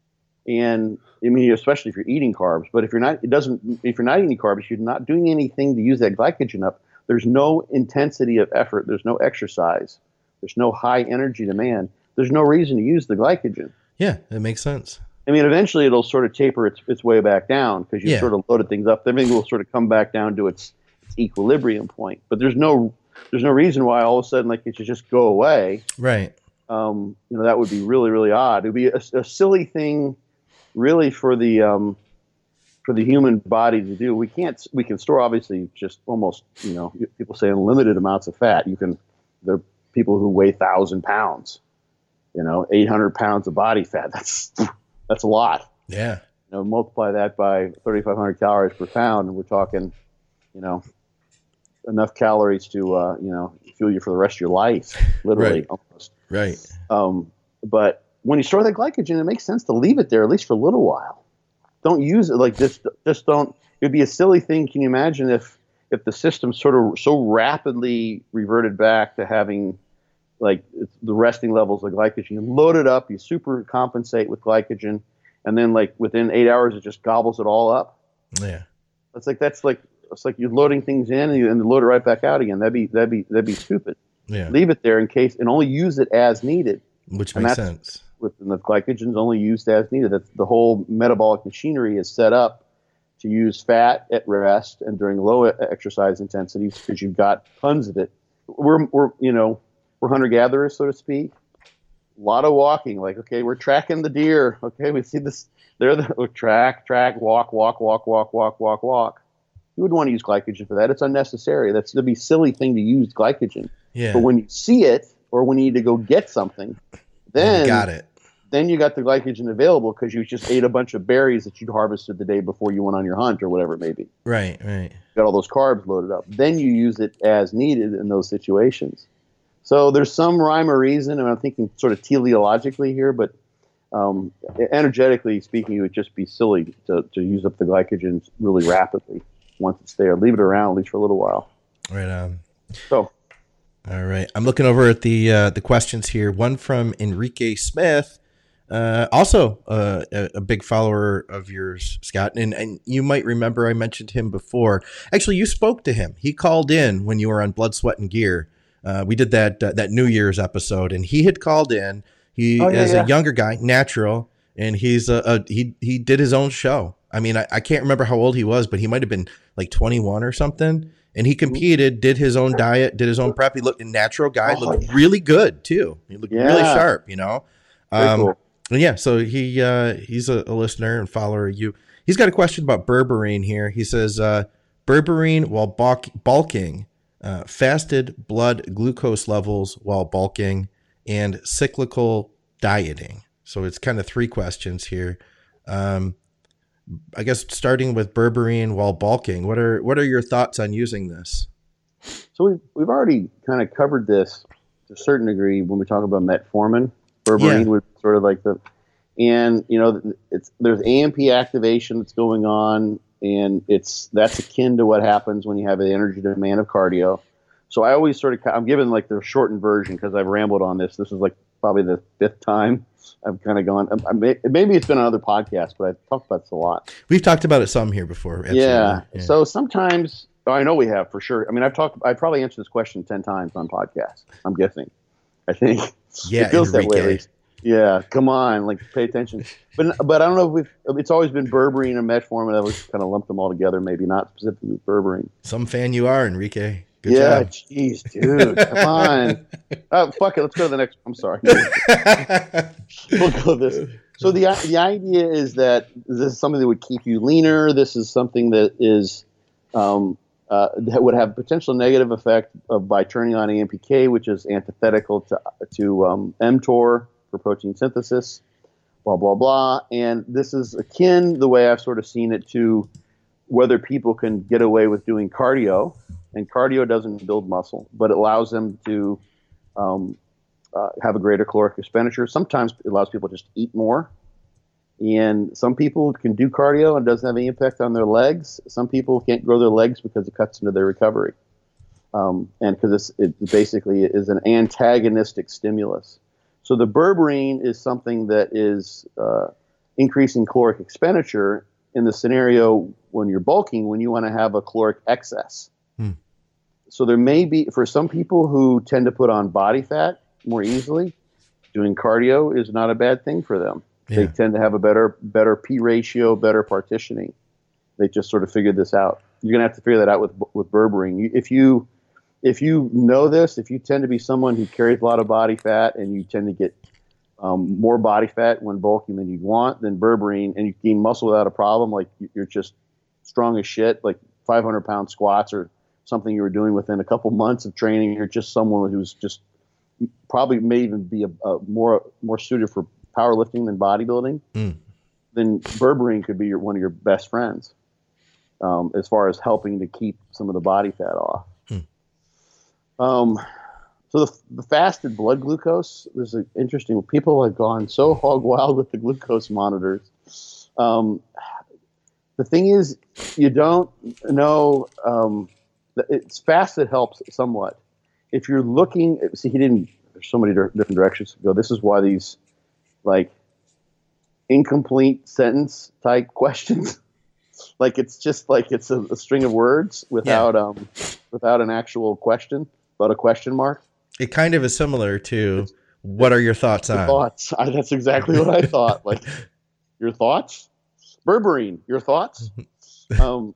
and I mean, especially if you're eating carbs. But if you're not, it doesn't. If you're not eating carbs, you're not doing anything to use that glycogen up. There's no intensity of effort. There's no exercise. There's no high energy demand. There's no reason to use the glycogen. Yeah, that makes sense. I mean, eventually it'll sort of taper its, its way back down because you Yeah. sort of loaded things up. Everything will sort of come back down to its, its equilibrium point. But there's no there's no reason why all of a sudden like it should just go away. Right. Um, you know, that would be really, really odd. It would be a, a silly thing, really, for the um, for the human body to do. We can't. We can store obviously just almost, you know, people say unlimited amounts of fat. You can. There are people who weigh thousand pounds. You know, eight hundred pounds of body fat. That's that's a lot. Yeah. You know, multiply that by thirty-five hundred calories per pound, and we're talking, you know, enough calories to, uh, you know, fuel you for the rest of your life, literally, Right. almost. Right. Um, but when you store that glycogen, it makes sense to leave it there at least for a little while. Don't use it like this. Just don't. It would be a silly thing. Can you imagine if if the system sort of so rapidly reverted back to having like it's the resting levels of glycogen? You load it up, you super compensate with glycogen, and then like within eight hours it just gobbles it all up. Yeah. It's like that's like it's like you're loading things in and you and load it right back out again. That'd be that'd be that'd be stupid. Yeah. Leave it there in case and only use it as needed. Which And makes that's- sense. With the glycogen is only used as needed. That's the whole metabolic machinery is set up to use fat at rest and during low exercise intensities because you've got tons of it. We're we're you know we're hunter gatherers, so to speak. A lot of walking. Like okay, we're tracking the deer. Okay, we see this. They're the we track track walk walk walk walk walk walk walk. You wouldn't want to use glycogen for that. It's unnecessary. That's that'd be a silly thing to use glycogen. Yeah. But when you see it or when you need to go get something, then you got it. then you got the glycogen available because you just ate a bunch of berries that you'd harvested the day before you went on your hunt or whatever it may be. Right. Right. You got all those carbs loaded up. Then you use it as needed in those situations. So there's some rhyme or reason, and I'm thinking sort of teleologically here, but um, energetically speaking, it would just be silly to, to use up the glycogen really rapidly once it's there. Leave it around at least for a little while. Right on. So All right. I'm looking over at the uh, the questions here. One from Enrique Smith, uh, also uh, a, a big follower of yours, Scott. And, and you might remember I mentioned him before. Actually, you spoke to him. He called in when you were on Blood, Sweat, and Gear. Uh, we did that uh, that New Year's episode, and he had called in. He Oh, yeah, is yeah. a younger guy, natural, and he's a, a he he did his own show. I mean, I, I can't remember how old he was, but he might have been like twenty-one or something. And he competed, did his own diet, did his own prep. He looked a natural guy, Oh, looked yeah. really good too. He looked really Yeah. sharp, you know. Very Um, cool. and yeah, so he uh, he's a, a listener and follower of you. He's got a question about berberine here. He says uh, berberine while bulk, bulking, uh, fasted blood glucose levels while bulking, and cyclical dieting. So it's kind of three questions here. Um, I guess starting with berberine while bulking, what are what are your thoughts on using this? So we've, we've already kind of covered this to a certain degree when we talk about metformin. Berberine Yeah. would sort of like the, and you know, it's there's A M P activation that's going on, and it's that's akin to what happens when you have an energy demand of cardio. So I always sort of I'm giving like the shortened version because I've rambled on this. This is like probably the fifth time I've kind of gone. I may, maybe it's been on other podcasts, but I've talked about this a lot. We've talked about it some here before. Absolutely. Yeah. So sometimes oh, I know we have for sure. I mean, I've talked. I probably answered this question ten times on podcasts. I'm guessing. I think. Yeah, it feels that way. At Enrique. least. Yeah. Come on, like pay attention. But but I don't know if we've. It's always been berberine and metformin. I was kind of lumped them all together. Maybe not specifically with berberine. Some fan you are, Enrique. Good yeah. job. Jeez, dude. Come on. Oh, fuck it. Let's go to the next. I'm sorry. We'll go this. So the the idea is that this is something that would keep you leaner. This is something that is um, uh, that would have potential negative effect of by turning on A M P K, which is antithetical to to um, mTOR for protein synthesis, blah, blah, blah. And this is akin, the way I've sort of seen it, to whether people can get away with doing cardio. And cardio doesn't build muscle, but it allows them to um, uh, have a greater caloric expenditure. Sometimes it allows people to just eat more. And some people can do cardio and it doesn't have any impact on their legs. Some people can't grow their legs because it cuts into their recovery. Um, and because it basically is an antagonistic stimulus. So the berberine is something that is uh, increasing caloric expenditure in the scenario when you're bulking, when you want to have a caloric excess. Hmm. So there may be, for some people who tend to put on body fat more easily, doing cardio is not a bad thing for them. Yeah. They tend to have a better better P ratio, better partitioning. They just sort of figured this out. You're going to have to figure that out with with berberine. You, if you if you know this, if you tend to be someone who carries a lot of body fat and you tend to get um, more body fat when bulking than you want, then berberine, and you gain muscle without a problem, like you're just strong as shit, like five hundred pound squats or something you were doing within a couple months of training, you're just someone who's just probably may even be a, a more more suited for powerlifting than bodybuilding, mm. then berberine could be your, one of your best friends um, as far as helping to keep some of the body fat off. Mm. Um, so the, the fasted blood glucose, there's an interesting, people have gone so hog wild with the glucose monitors. Um, the thing is, you don't know, um, it's fasted helps somewhat. If you're looking, see, he didn't, there's so many different directions to go. This is why these, like, incomplete sentence type questions, like it's just like it's a, a string of words without yeah. um without an actual question, but a question mark. It kind of is similar to it's, what are your thoughts on? Thoughts. I, that's exactly what I thought. Like, your thoughts? Berberine, your thoughts? Um,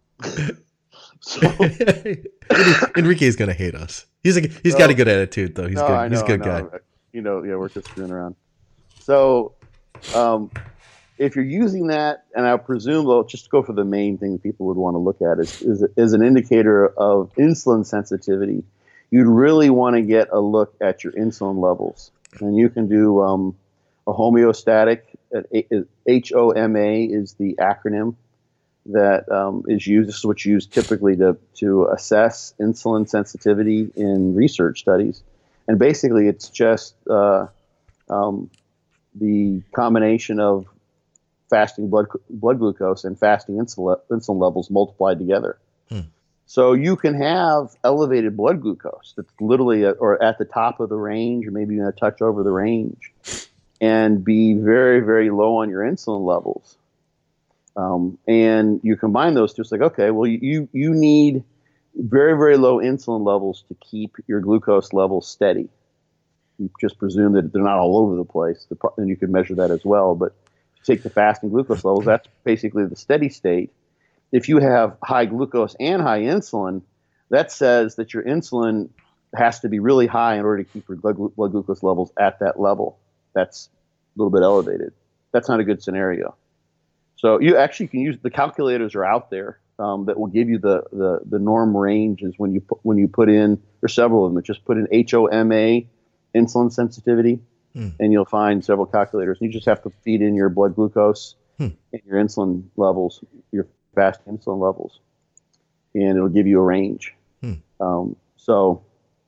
so Enrique's gonna hate us. He's a, he's no, got a good attitude though. He's no, good. I know, he's a good I guy. You know, yeah, we're just screwing around. So, um, if you're using that, and I presume, well, just go for the main thing that people would want to look at is, is, is an indicator of insulin sensitivity. You'd really want to get a look at your insulin levels. And you can do um, a homeostatic, H O M A is the acronym that um, is used. This is what's used typically to, to assess insulin sensitivity in research studies. And basically it's just uh, um, the combination of fasting blood blood glucose and fasting insulin insulin levels multiplied together. Hmm. So you can have elevated blood glucose that's literally at, or at the top of the range, or maybe even a touch over the range, and be very, very low on your insulin levels. Um, and you combine those two, it's like, okay, well, you you need very, very low insulin levels to keep your glucose levels steady. You just presume that they're not all over the place, and you can measure that as well. But if you take the fasting glucose levels, that's basically the steady state. If you have high glucose and high insulin, that says that your insulin has to be really high in order to keep your blood glucose levels at that level. That's a little bit elevated. That's not a good scenario. So you actually can use, the calculators are out there um, that will give you the, the, the norm ranges when you put, when you put in, there's several of them, just put in H O M A, insulin sensitivity, hmm. and you'll find several calculators. You just have to feed in your blood glucose hmm. and your insulin levels, your fast insulin levels, and it'll give you a range. Hmm. Um, so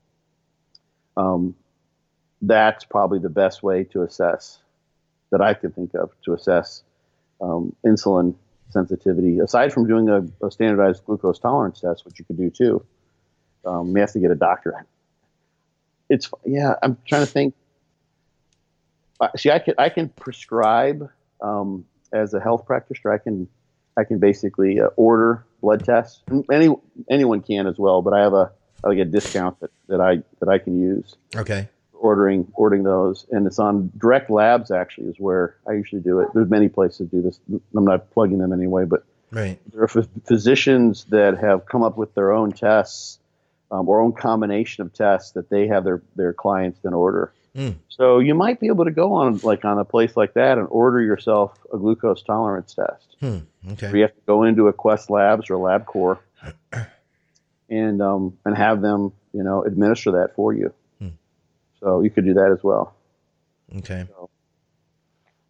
um, that's probably the best way to assess, that I can think of, to assess um, insulin sensitivity, aside from doing a, a standardized glucose tolerance test, which you could do too. Um, you have to get a doctor. It's, yeah, I'm trying to think. Uh, see, I can I can prescribe um, as a health practitioner. I can I can basically uh, order blood tests. Any anyone can as well, but I have a I get a discount that, that I that I can use. Okay. Ordering ordering those, and it's on Direct Labs. Actually, is where I usually do it. There's many places to do this. I'm not plugging them anyway, but right. There are f- physicians that have come up with their own tests. Um, or own combination of tests that they have their, their clients then order. Mm. So you might be able to go on like on a place like that and order yourself a glucose tolerance test. Hmm. Okay. Where you have to go into a Quest Labs or LabCorp and um, and have them, you know, administer that for you. Hmm. So you could do that as well. Okay. So,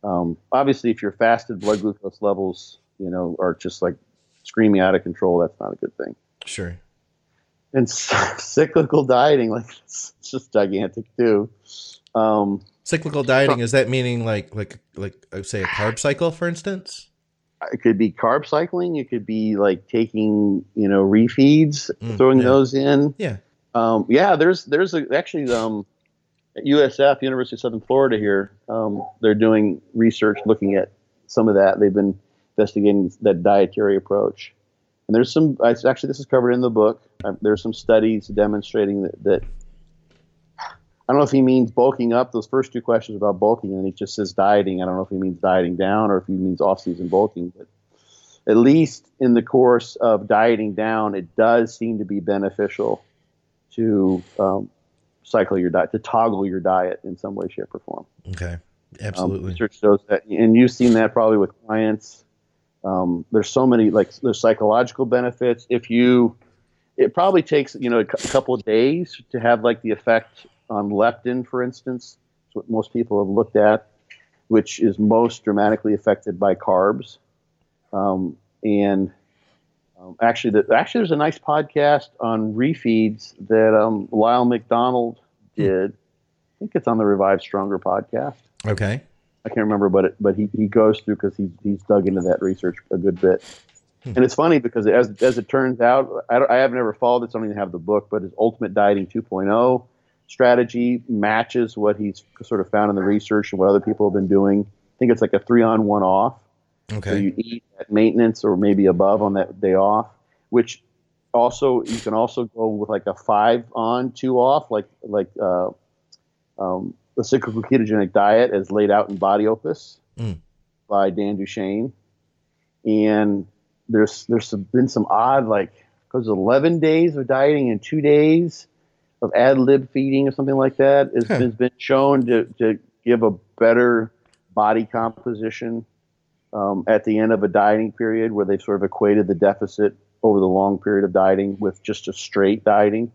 Um, obviously, if your fasted blood glucose levels, you know, are just like screaming out of control, that's not a good thing. Sure. And cyclical dieting, like it's, it's just gigantic too. Um, cyclical dieting, is that meaning like like like I say a carb cycle, for instance? It could be carb cycling. It could be like taking, you know, refeeds, mm, throwing yeah. those in. Yeah. Um, yeah. There's there's a, actually um, at U S F, University of Southern Florida here, um, they're doing research looking at some of that. They've been investigating that dietary approach. And there's some, actually this is covered in the book. Uh, there's some studies demonstrating that, that, I don't know if he means bulking up. Those first two questions about bulking, and he just says dieting. I don't know if he means dieting down or if he means off-season bulking. But at least in the course of dieting down, it does seem to be beneficial to um, cycle your diet, to toggle your diet in some way, shape, or form. Okay, absolutely. Um, research shows that, and you've seen that probably with clients. Um, there's so many, like there's psychological benefits. If you, it probably takes, you know, a cu- couple of days to have like the effect on leptin, for instance. It's what most people have looked at, which is most dramatically affected by carbs. Um, and um, actually, the, actually, there's a nice podcast on refeeds that um, Lyle McDonald did. I think it's on the Revive Stronger podcast. Okay. I can't remember, but it, but he, he goes through because he's he's dug into that research a good bit, hmm. and it's funny because as as it turns out, I, don't, I have never followed it, so I don't even have the book, but his Ultimate Dieting two point oh strategy matches what he's sort of found in the research and what other people have been doing. I think it's like a three on one off. Okay, so you eat at maintenance or maybe above on that day off, which also you can also go with like a five on two off, like like uh, um. The Cyclical Ketogenic Diet as laid out in Body Opus mm. by Dan Duchaine. And there's there's some, been some odd, like, because eleven days of dieting and two days of ad lib feeding or something like that has, huh. has been shown to, to give a better body composition um, at the end of a dieting period, where they've sort of equated the deficit over the long period of dieting with just a straight dieting.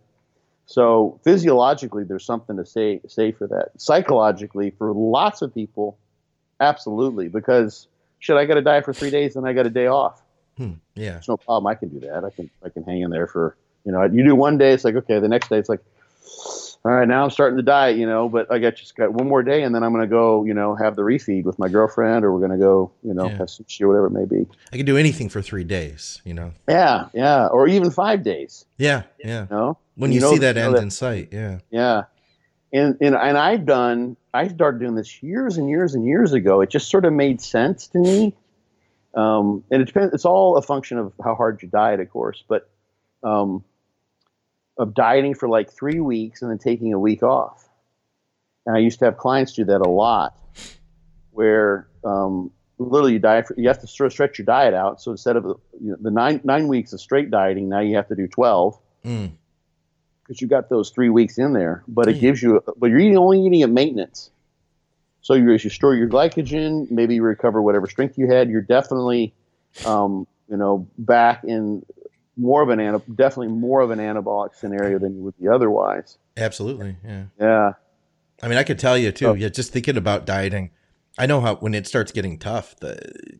So physiologically, there's something to say say for that. Psychologically, for lots of people, absolutely. Because shit, I got to diet for three days and I got a day off. Hmm, yeah, there's no problem. I can do that. I can I can hang in there for, you know. You do one day, it's like okay. The next day, it's like, all right, now I'm starting to diet, you know. But I got just got one more day, and then I'm gonna go, you know, have the refeed with my girlfriend, or we're gonna go, you know, yeah. have sushi or whatever it may be. I can do anything for three days, you know. Yeah, yeah, or even five days. Yeah, yeah. You know? When you, you know, see that end that, in sight, yeah. Yeah. And, and and I've done, I started doing this years and years and years ago. It just sort of made sense to me. Um, and it depends, it's all a function of how hard you diet, of course, but um, of dieting for like three weeks and then taking a week off. And I used to have clients do that a lot, where um, literally you diet, for, you have to sort of stretch your diet out. So instead of you know, the nine nine weeks of straight dieting, now you have to do twelve. Mm. Because you got those three weeks in there, but it gives you, but you're eating, only eating at maintenance. So you, as you store your glycogen, maybe you recover whatever strength you had. You're definitely, um, you know, back in more of an, definitely more of an anabolic scenario than you would be otherwise. Absolutely. Yeah. Yeah. I mean, I could tell you too, oh. yeah, just thinking about dieting, I know how, when it starts getting tough, the,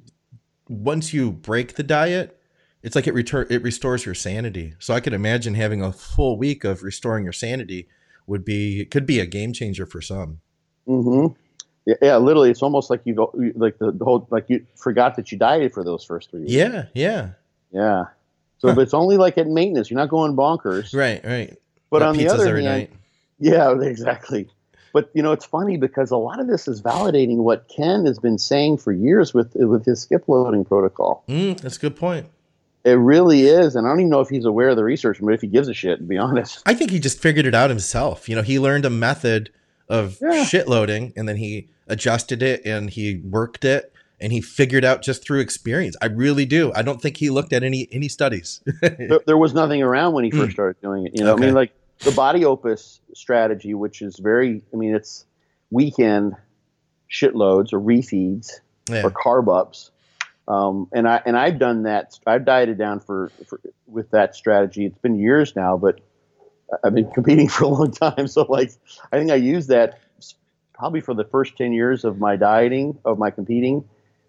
once you break the diet, it's like it retur- it restores your sanity. So I could imagine having a full week of restoring your sanity would be, could be a game changer for some. Mm-hmm. Yeah, yeah, literally, it's almost like you like the, the whole, like you forgot that you dieted for those first three weeks. Yeah, yeah. Yeah. So huh. But it's only like at maintenance. You're not going bonkers. Right, right. But Not on the other hand, night. yeah, exactly. But, you know, it's funny because a lot of this is validating what Ken has been saying for years with with his skip loading protocol. Mm, that's a good point. It really is. And I don't even know if he's aware of the research, but if he gives a shit, to be honest. I think he just figured it out himself. You know, he learned a method of yeah. shit loading, and then he adjusted it and he worked it and he figured out just through experience. I really do. I don't think he looked at any any studies. there, there was nothing around when he first started doing it. You know, okay. I mean, like the Body Opus strategy, which is very, I mean, it's weekend shitloads or refeeds yeah. or carb ups. Um, and I and I've done that. I've dieted down for, for with that strategy. It's been years now, but I've been competing for a long time. So like, I think I used that probably for the first ten years of my dieting, of my competing,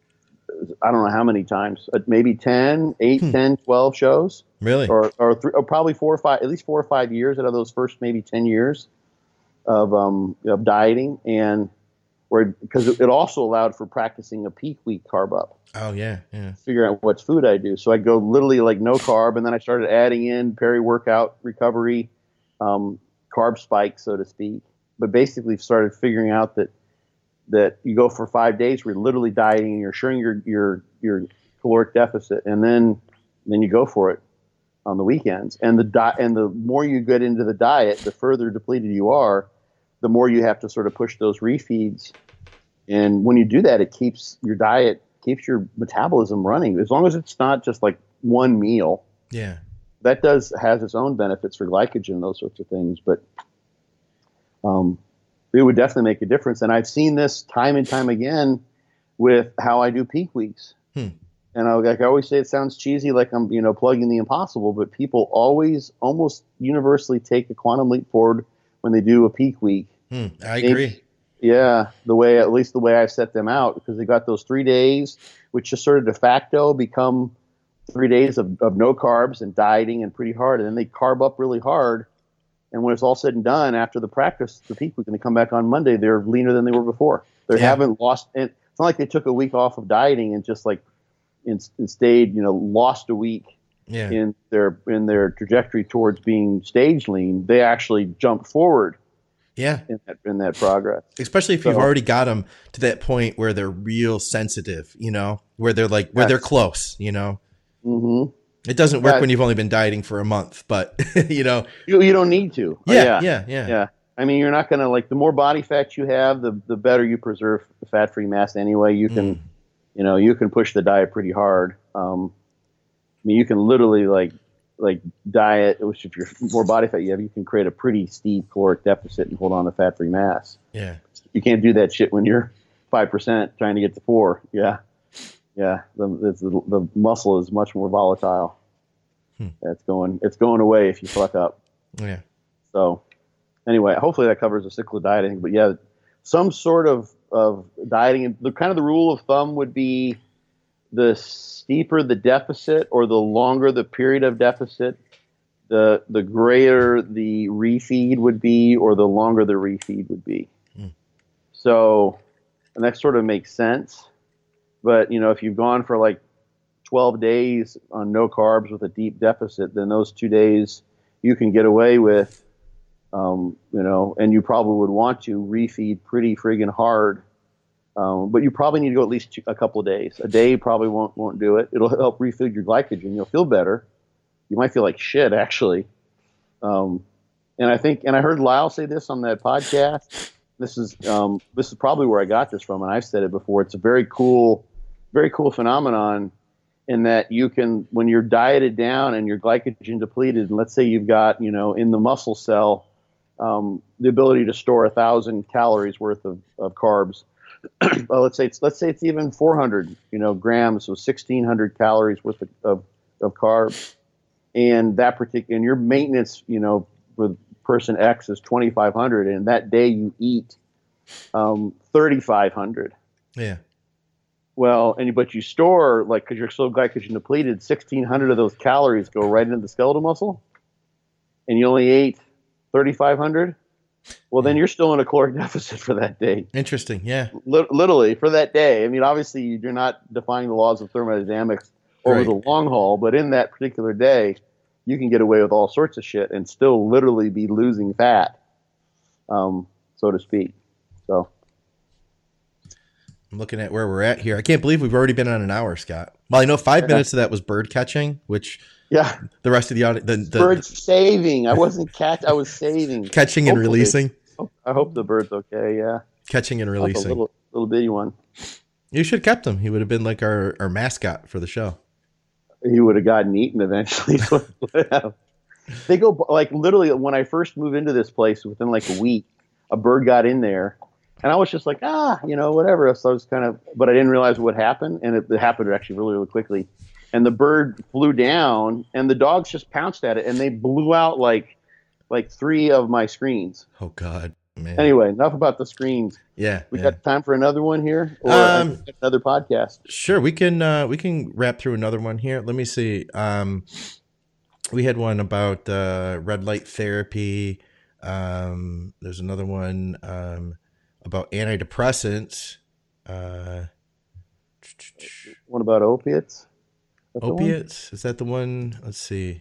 I don't know how many times, uh, maybe ten, eight, hmm. ten, twelve shows. Really? Or, or, three, or probably four or five, at least four or five years out of those first maybe ten years of, um, of dieting. And where, because it also allowed for practicing a peak week carb up. Oh, yeah, yeah. Figure out what food I do. So I go literally like no carb, and then I started adding in peri-workout recovery, um, carb spikes, so to speak. But basically started figuring out that that you go for five days where you're literally dieting and you're assuring your your your caloric deficit, and then then you go for it on the weekends. And the di- and the more you get into the diet, the further depleted you are, the more you have to sort of push those refeeds. And when you do that, it keeps your diet, keeps your metabolism running. As long as it's not just like one meal. Yeah. That does has its own benefits for glycogen, those sorts of things. But um, it would definitely make a difference. And I've seen this time and time again with how I do peak weeks. Hmm. And I, like I always say, it sounds cheesy, like I'm, you know, plugging the impossible, but people always almost universally take a quantum leap forward when they do a peak week. Hmm. I agree. Maybe, yeah, the way, at least the way I've set them out, because they got those three days, which just sort of de facto become three days of, of no carbs and dieting and pretty hard. And then they carb up really hard. And when it's all said and done, after the practice, the peak week, and they come back on Monday, they're leaner than they were before. They yeah. haven't lost. And it's not like they took a week off of dieting and just like and, and stayed, you know, lost a week yeah. in their in their trajectory towards being stage lean. They actually jumped forward. Yeah, in that, in that progress. Especially if so, you've already got them to that point where they're real sensitive, you know, where they're like where yes. they're close, you know. Mm-hmm. It doesn't work yeah. when you've only been dieting for a month, but you know, you, you don't need to. Yeah, yeah, yeah, yeah. yeah. I mean, you're not going to like the more body fat you have, the the better you preserve fat-free mass. Anyway, you can, mm. you know, you can push the diet pretty hard. Um, I mean, you can literally like like diet, which if you're more body fat you have, you can create a pretty steep caloric deficit and hold on to fat-free mass. Yeah, you can't do that shit when you're five percent trying to get to four. Yeah. Yeah, the, the the muscle is much more volatile. Hmm. It's going it's going away if you fuck up. Yeah. So anyway, hopefully that covers the cyclical dieting. But yeah, some sort of, of dieting. The kind of the rule of thumb would be the steeper the deficit or the longer the period of deficit, the the greater the refeed would be, or the longer the refeed would be. Hmm. So, and that sort of makes sense. But, you know, if you've gone for like twelve days on no carbs with a deep deficit, then those two days you can get away with, um, you know, and you probably would want to refeed pretty friggin' hard. Um, but you probably need to go at least two, a couple of days. A day probably won't won't do it. It'll help refill your glycogen. You'll feel better. You might feel like shit, actually. Um, and I think, and I heard Lyle say this on that podcast. This is um, this is probably where I got this from, and I've said it before. It's a very cool, very cool phenomenon in that you can, when you're dieted down and you're glycogen depleted, and let's say you've got, you know, in the muscle cell, um, the ability to store a thousand calories worth of, of carbs. Well, let's say it's let's say it's even four hundred, you know, grams, so sixteen hundred calories worth of, of, of carbs, and that particular, and your maintenance, you know, for person X is twenty-five hundred, and that day you eat um, thirty-five hundred. Yeah. Well, and but you store, like, because you're so glycogen depleted, sixteen hundred of those calories go right into the skeletal muscle, and you only ate thirty-five hundred. Well, then you're still in a caloric deficit for that day. Interesting, yeah. L- literally for that day. I mean, obviously you're not defying the laws of thermodynamics over right. the long haul, but in that particular day, you can get away with all sorts of shit and still literally be losing fat, um, so to speak. So I'm looking at where we're at here. I can't believe we've already been on an hour, Scott. Well, I know five yeah. minutes of that was bird catching, which yeah, the rest of the audience, the, the bird saving. I wasn't catch. I was saving. Catching and Hopefully. releasing. I hope the bird's okay. Yeah. Catching and releasing. A little, little bitty one. You should have kept him. He would have been like our, our mascot for the show. He would have gotten eaten eventually. They go like literally when I first moved into this place within like a week, a bird got in there. And I was just like, ah, you know, whatever. So I was kind of, but I didn't realize what happened. And it, it happened actually really, really quickly. And the bird flew down and the dogs just pounced at it and they blew out like, like three of my screens. Oh God. Man. Anyway, enough about the screens. Yeah. We yeah. got time for another one here, or Um, another podcast. Sure, we can uh, we can wrap through another one here. Let me see. Um, we had one about uh, red light therapy. Um, there's another one um, about antidepressants. Uh, What about opiates? That's the one? opiates? Is that the one? Let's see.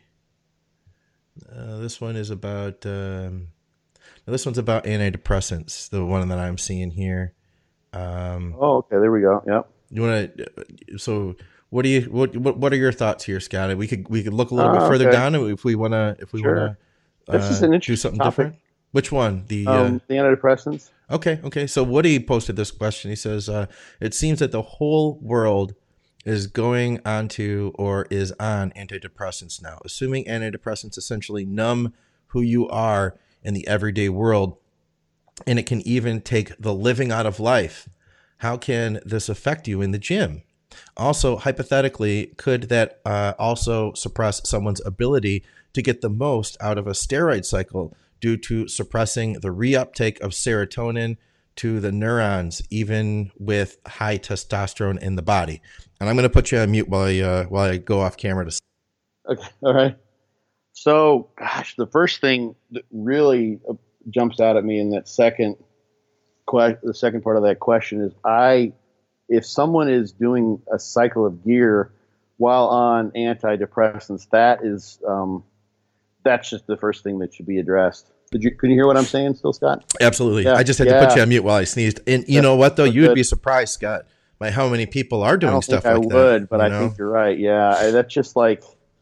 Uh, this one is about. Um, no, this one's about antidepressants. The one that I'm seeing here. Um, Oh, okay. There we go. Yep. You want to? So, what do you? What, what What are your thoughts here, Scott? We could we could look a little Oh, bit further okay. down if we want to. If we Sure. want to This is an do interesting something topic. different. Which one? The Um, the antidepressants. uh, okay, okay. So Woody posted this question. He says, uh, "It seems that the whole world is going onto or is on antidepressants now. Assuming antidepressants essentially numb who you are in the everyday world, and it can even take the living out of life. How can this affect you in the gym? Also, hypothetically, could that uh, also suppress someone's ability to get the most out of a steroid cycle due to suppressing the reuptake of serotonin to the neurons, even with high testosterone in the body?" And I'm going to put you on mute while I, uh, while I go off camera. To Okay. All right. So, gosh, the first thing that really jumps out at me in that second que- the second part of that question is, I, if someone is doing a cycle of gear while on antidepressants, that is, um, that's just the first thing that should be addressed. Did you, can you hear what I'm saying still, Scott? Absolutely. Yeah. I just had Yeah. to put you on mute while I sneezed. And you Yeah. know what, though? That's You'd good. be surprised, Scott, by how many people are I doing don't stuff think I like that. would, but you I know? think you're right. Yeah, I, that's just like,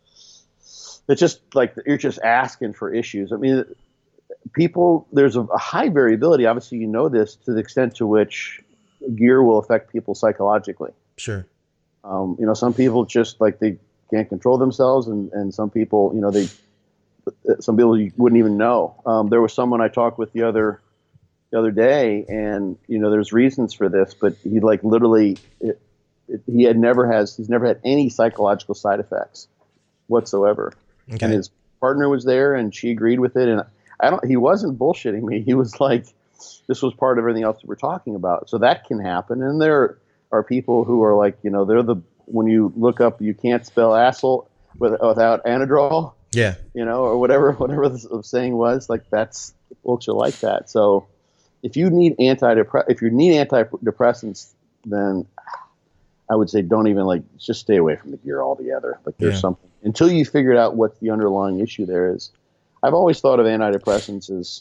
it's just like you're just asking for issues. I mean, people, there's a, a high variability. Obviously, you know this, to the extent to which gear will affect people psychologically. Sure. Um, you know, some people just like they can't control themselves, and, and some people, you know, they, some people you wouldn't even know. Um, there was someone I talked with the other, the other day, and you know, there's reasons for this, but he like literally, it, it, he had never has, he's never had any psychological side effects whatsoever. Okay. And his partner was there, and she agreed with it. And I don't, he wasn't bullshitting me. He was like, this was part of everything else that we're talking about. So that can happen. And there are people who are like, you know, they're the, when you look up, you can't spell asshole with, without Anadrol, Yeah. you know, or whatever, whatever the saying was, like that's, folks are like that. So if you need antidepre- if you need antidepressants, then I would say don't even like, just stay away from the gear altogether. Like there's Yeah. something, until you figured out what the underlying issue there is. I've always thought of antidepressants as,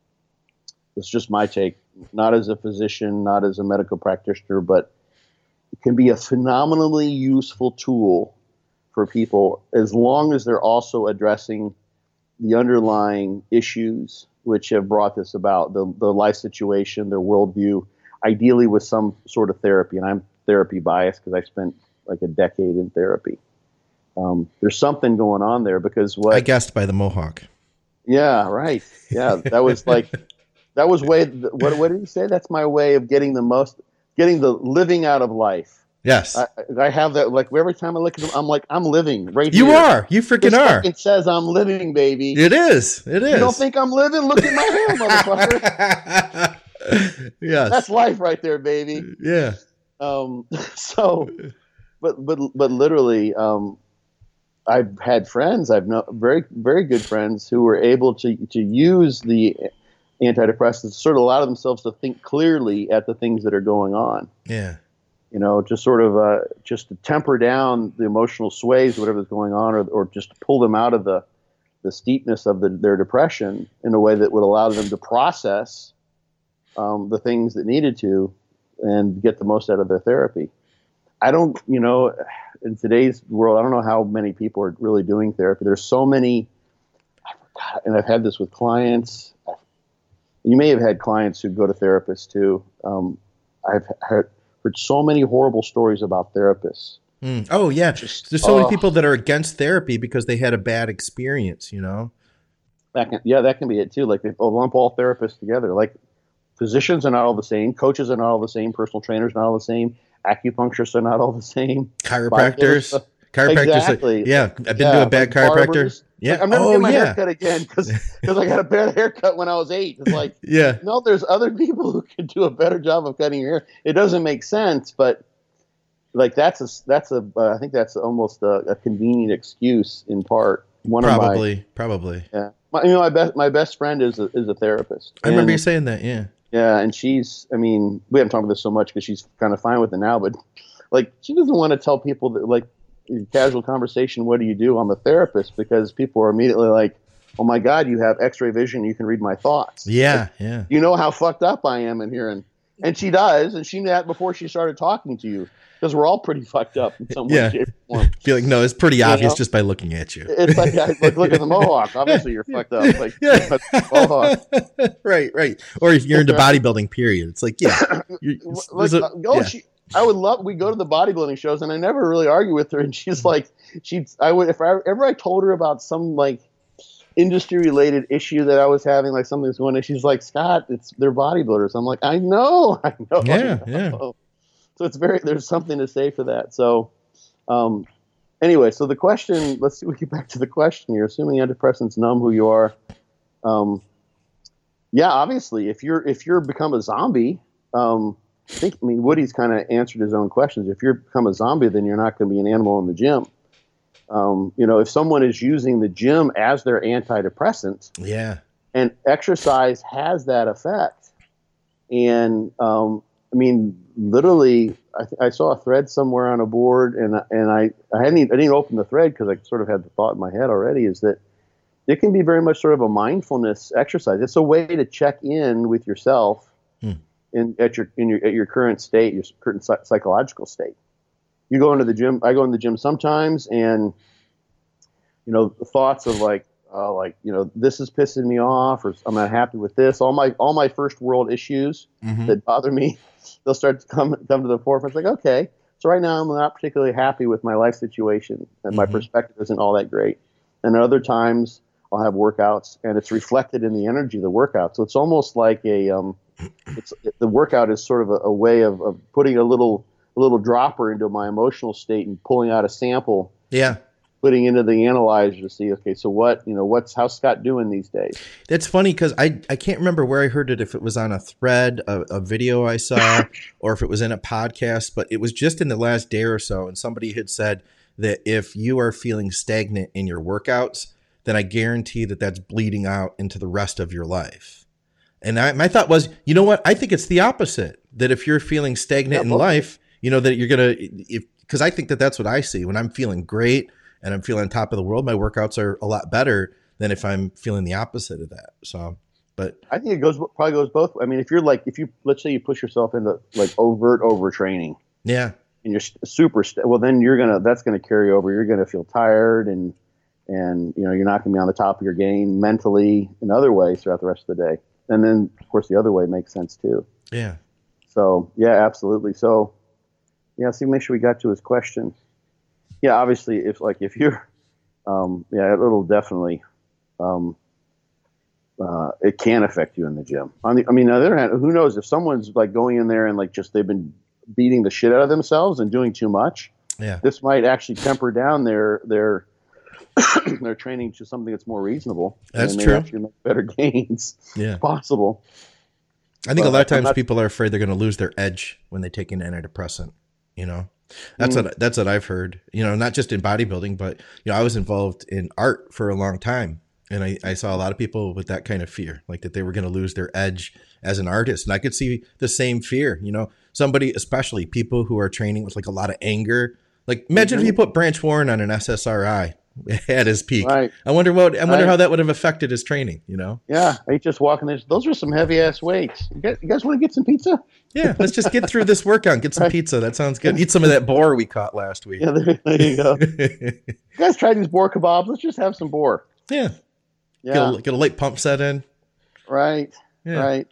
it's just my take, not as a physician, not as a medical practitioner, but it can be a phenomenally useful tool for people as long as they're also addressing the underlying issues which have brought this about, the, the life situation, their worldview, ideally with some sort of therapy. And I'm therapy biased because I spent like a decade in therapy. Um, there's something going on there because what I guessed by the Mohawk. Yeah, right. Yeah, that was like, that was way. What what did he say? That's my way of getting the most, getting the living out of life. Yes. I, I have that. Like every time I look at him, I'm like, I'm living right you here. are. You freaking This are. fucking says I'm living, baby. It is. It is. You don't think I'm living? Look at my hair, motherfucker. Yes. That's life right there, baby. Yeah. Um, so, but but but literally, um, I've had friends, I've known very very good friends who were able to to use the antidepressants to sort of allow themselves to think clearly at the things that are going on. Yeah. You know, just sort of uh, just to temper down the emotional sways, whatever's going on, or or just to pull them out of the the steepness of the, their depression in a way that would allow them to process um, the things that needed to and get the most out of their therapy. I don't, you know, in today's world, I don't know how many people are really doing therapy. There's so many, I forgot, and I've had this with clients. You may have had clients who go to therapists too. Um, I've heard, heard so many horrible stories about therapists. Mm. Oh, yeah. Just, There's so oh. many people that are against therapy because they had a bad experience, you know? That can, yeah, that can be it too. Like they lump all therapists together. Like physicians are not all the same. Coaches are not all the same. Personal trainers are not all the same. Acupuncturists are not all the same. Chiropractors. chiropractors. Exactly. Like, yeah, I've been yeah, to a bad like chiropractor. barbers. Yeah. Like, I'm never oh, getting my yeah. haircut again because I got a bad haircut when I was eight. It's like, yeah. no, there's other people who can do a better job of cutting your hair. It doesn't make sense, but like that's a that's a uh, I think that's almost a, a convenient excuse in part. One probably, of my, probably. Yeah, my, you know, my best my best friend is a, is a therapist. I remember and, you saying that. Yeah. Yeah, and she's. I mean, we haven't talked about this so much because she's kind of fine with it now, but like she doesn't want to tell people that like in casual conversation, what do you do? I'm a therapist, because people are immediately like, oh my God, you have X-ray vision. You can read my thoughts. Yeah, like, yeah. You know how fucked up I am in here, and and she does, and she knew that before she started talking to you, because we're all pretty fucked up in some way, yeah. shape, or form. Feel like no, it's pretty obvious you know? just by looking at you. It's like, yeah, look, look at the mohawk. Obviously, you're fucked up. Like, yeah. mohawk. right, right. Or if you're into bodybuilding, period. It's like, yeah, like, a, oh, yeah. She, I would love. We go to the bodybuilding shows, and I never really argue with her. And she's like, she's. I would if I ever I told her about some like industry related issue that I was having, like something was going on. She's like, Scott, it's they're bodybuilders. I'm like, I know, I know. Yeah, I know. yeah. So it's very. There's something to say for that. So, um, anyway, so the question. Let's see. We get back to the question here. Assuming antidepressants numb who you are. Um, yeah, obviously, if you're if you're become a zombie. Um, I think, I mean, Woody's kind of answered his own questions. If you become a zombie, then you're not going to be an animal in the gym. Um, you know, if someone is using the gym as their antidepressant, yeah, and exercise has that effect, and um, I mean, literally, I, th- I saw a thread somewhere on a board, and and I I hadn't even, I didn't open the thread because I sort of had the thought in my head already. Is that it can be very much sort of a mindfulness exercise. It's a way to check in with yourself. Hmm. In at your in your at your current state, your current psych- psychological state. You go into the gym. I go in the gym sometimes, and you know, the thoughts of like, uh, like you know, this is pissing me off, or I'm not happy with this. All my all my first world issues mm-hmm. that bother me, they'll start to come come to the forefront. It's like, okay, so right now I'm not particularly happy with my life situation, and mm-hmm. my perspective isn't all that great. And at other times, I'll have workouts, and it's reflected in the energy of the workout. So it's almost like a um, It's the workout is sort of a, a way of, of putting a little a little dropper into my emotional state and pulling out a sample. Yeah. Putting into the analyzer to see, okay, so what, you know, what's how's Scott doing these days? It's funny because I, I can't remember where I heard it, if it was on a thread, a, a video I saw, or if it was in a podcast, but it was just in the last day or so. And somebody had said that if you are feeling stagnant in your workouts, then I guarantee that that's bleeding out into the rest of your life. And I, my thought was, you know what? I think it's the opposite. That if you're feeling stagnant yeah, in life, you know, that you're going to, because I think that that's what I see when I'm feeling great and I'm feeling on top of the world. My workouts are a lot better than if I'm feeling the opposite of that. So, but I think it goes, probably goes both. I mean, if you're like, if you, let's say you push yourself into like overt overtraining. Yeah. And you're super, st- well, then you're going to, that's going to carry over. You're going to feel tired and, and, you know, you're not going to be on the top of your game mentally in other ways throughout the rest of the day. And then, of course, the other way makes sense too. Yeah. So, yeah, absolutely. So, yeah, see, make sure we got to his question. Yeah, obviously, if like if you're, um, yeah, it'll definitely, um, uh, it can affect you in the gym. On the, I mean, on the other hand, who knows if someone's like going in there and like just they've been beating the shit out of themselves and doing too much. Yeah. This might actually temper down their their. They're training to something that's more reasonable. That's and they true. Actually make better gains. Yeah, if possible. I think but a lot of times not, people are afraid they're going to lose their edge when they take an antidepressant. You know, that's mm. what that's what I've heard. You know, not just in bodybuilding, but you know, I was involved in art for a long time, and I, I saw a lot of people with that kind of fear, like that they were going to lose their edge as an artist. And I could see the same fear. You know, somebody, especially people who are training with like a lot of anger. Like, imagine mm-hmm. if you put Branch Warren on an S S R I. At his peak. Right. I wonder what I wonder right. how that would have affected his training, you know? Yeah. I just walking this. Those are some heavy ass weights. You guys, you guys want to get some pizza? Yeah, let's just get through this workout, get some right. pizza. That sounds good. Eat some of that boar we caught last week. Yeah, there, there you go. You guys tried these boar kebabs. Let's just have some boar. Yeah. Yeah. Get a, get a light pump set in. Right. Yeah. Right.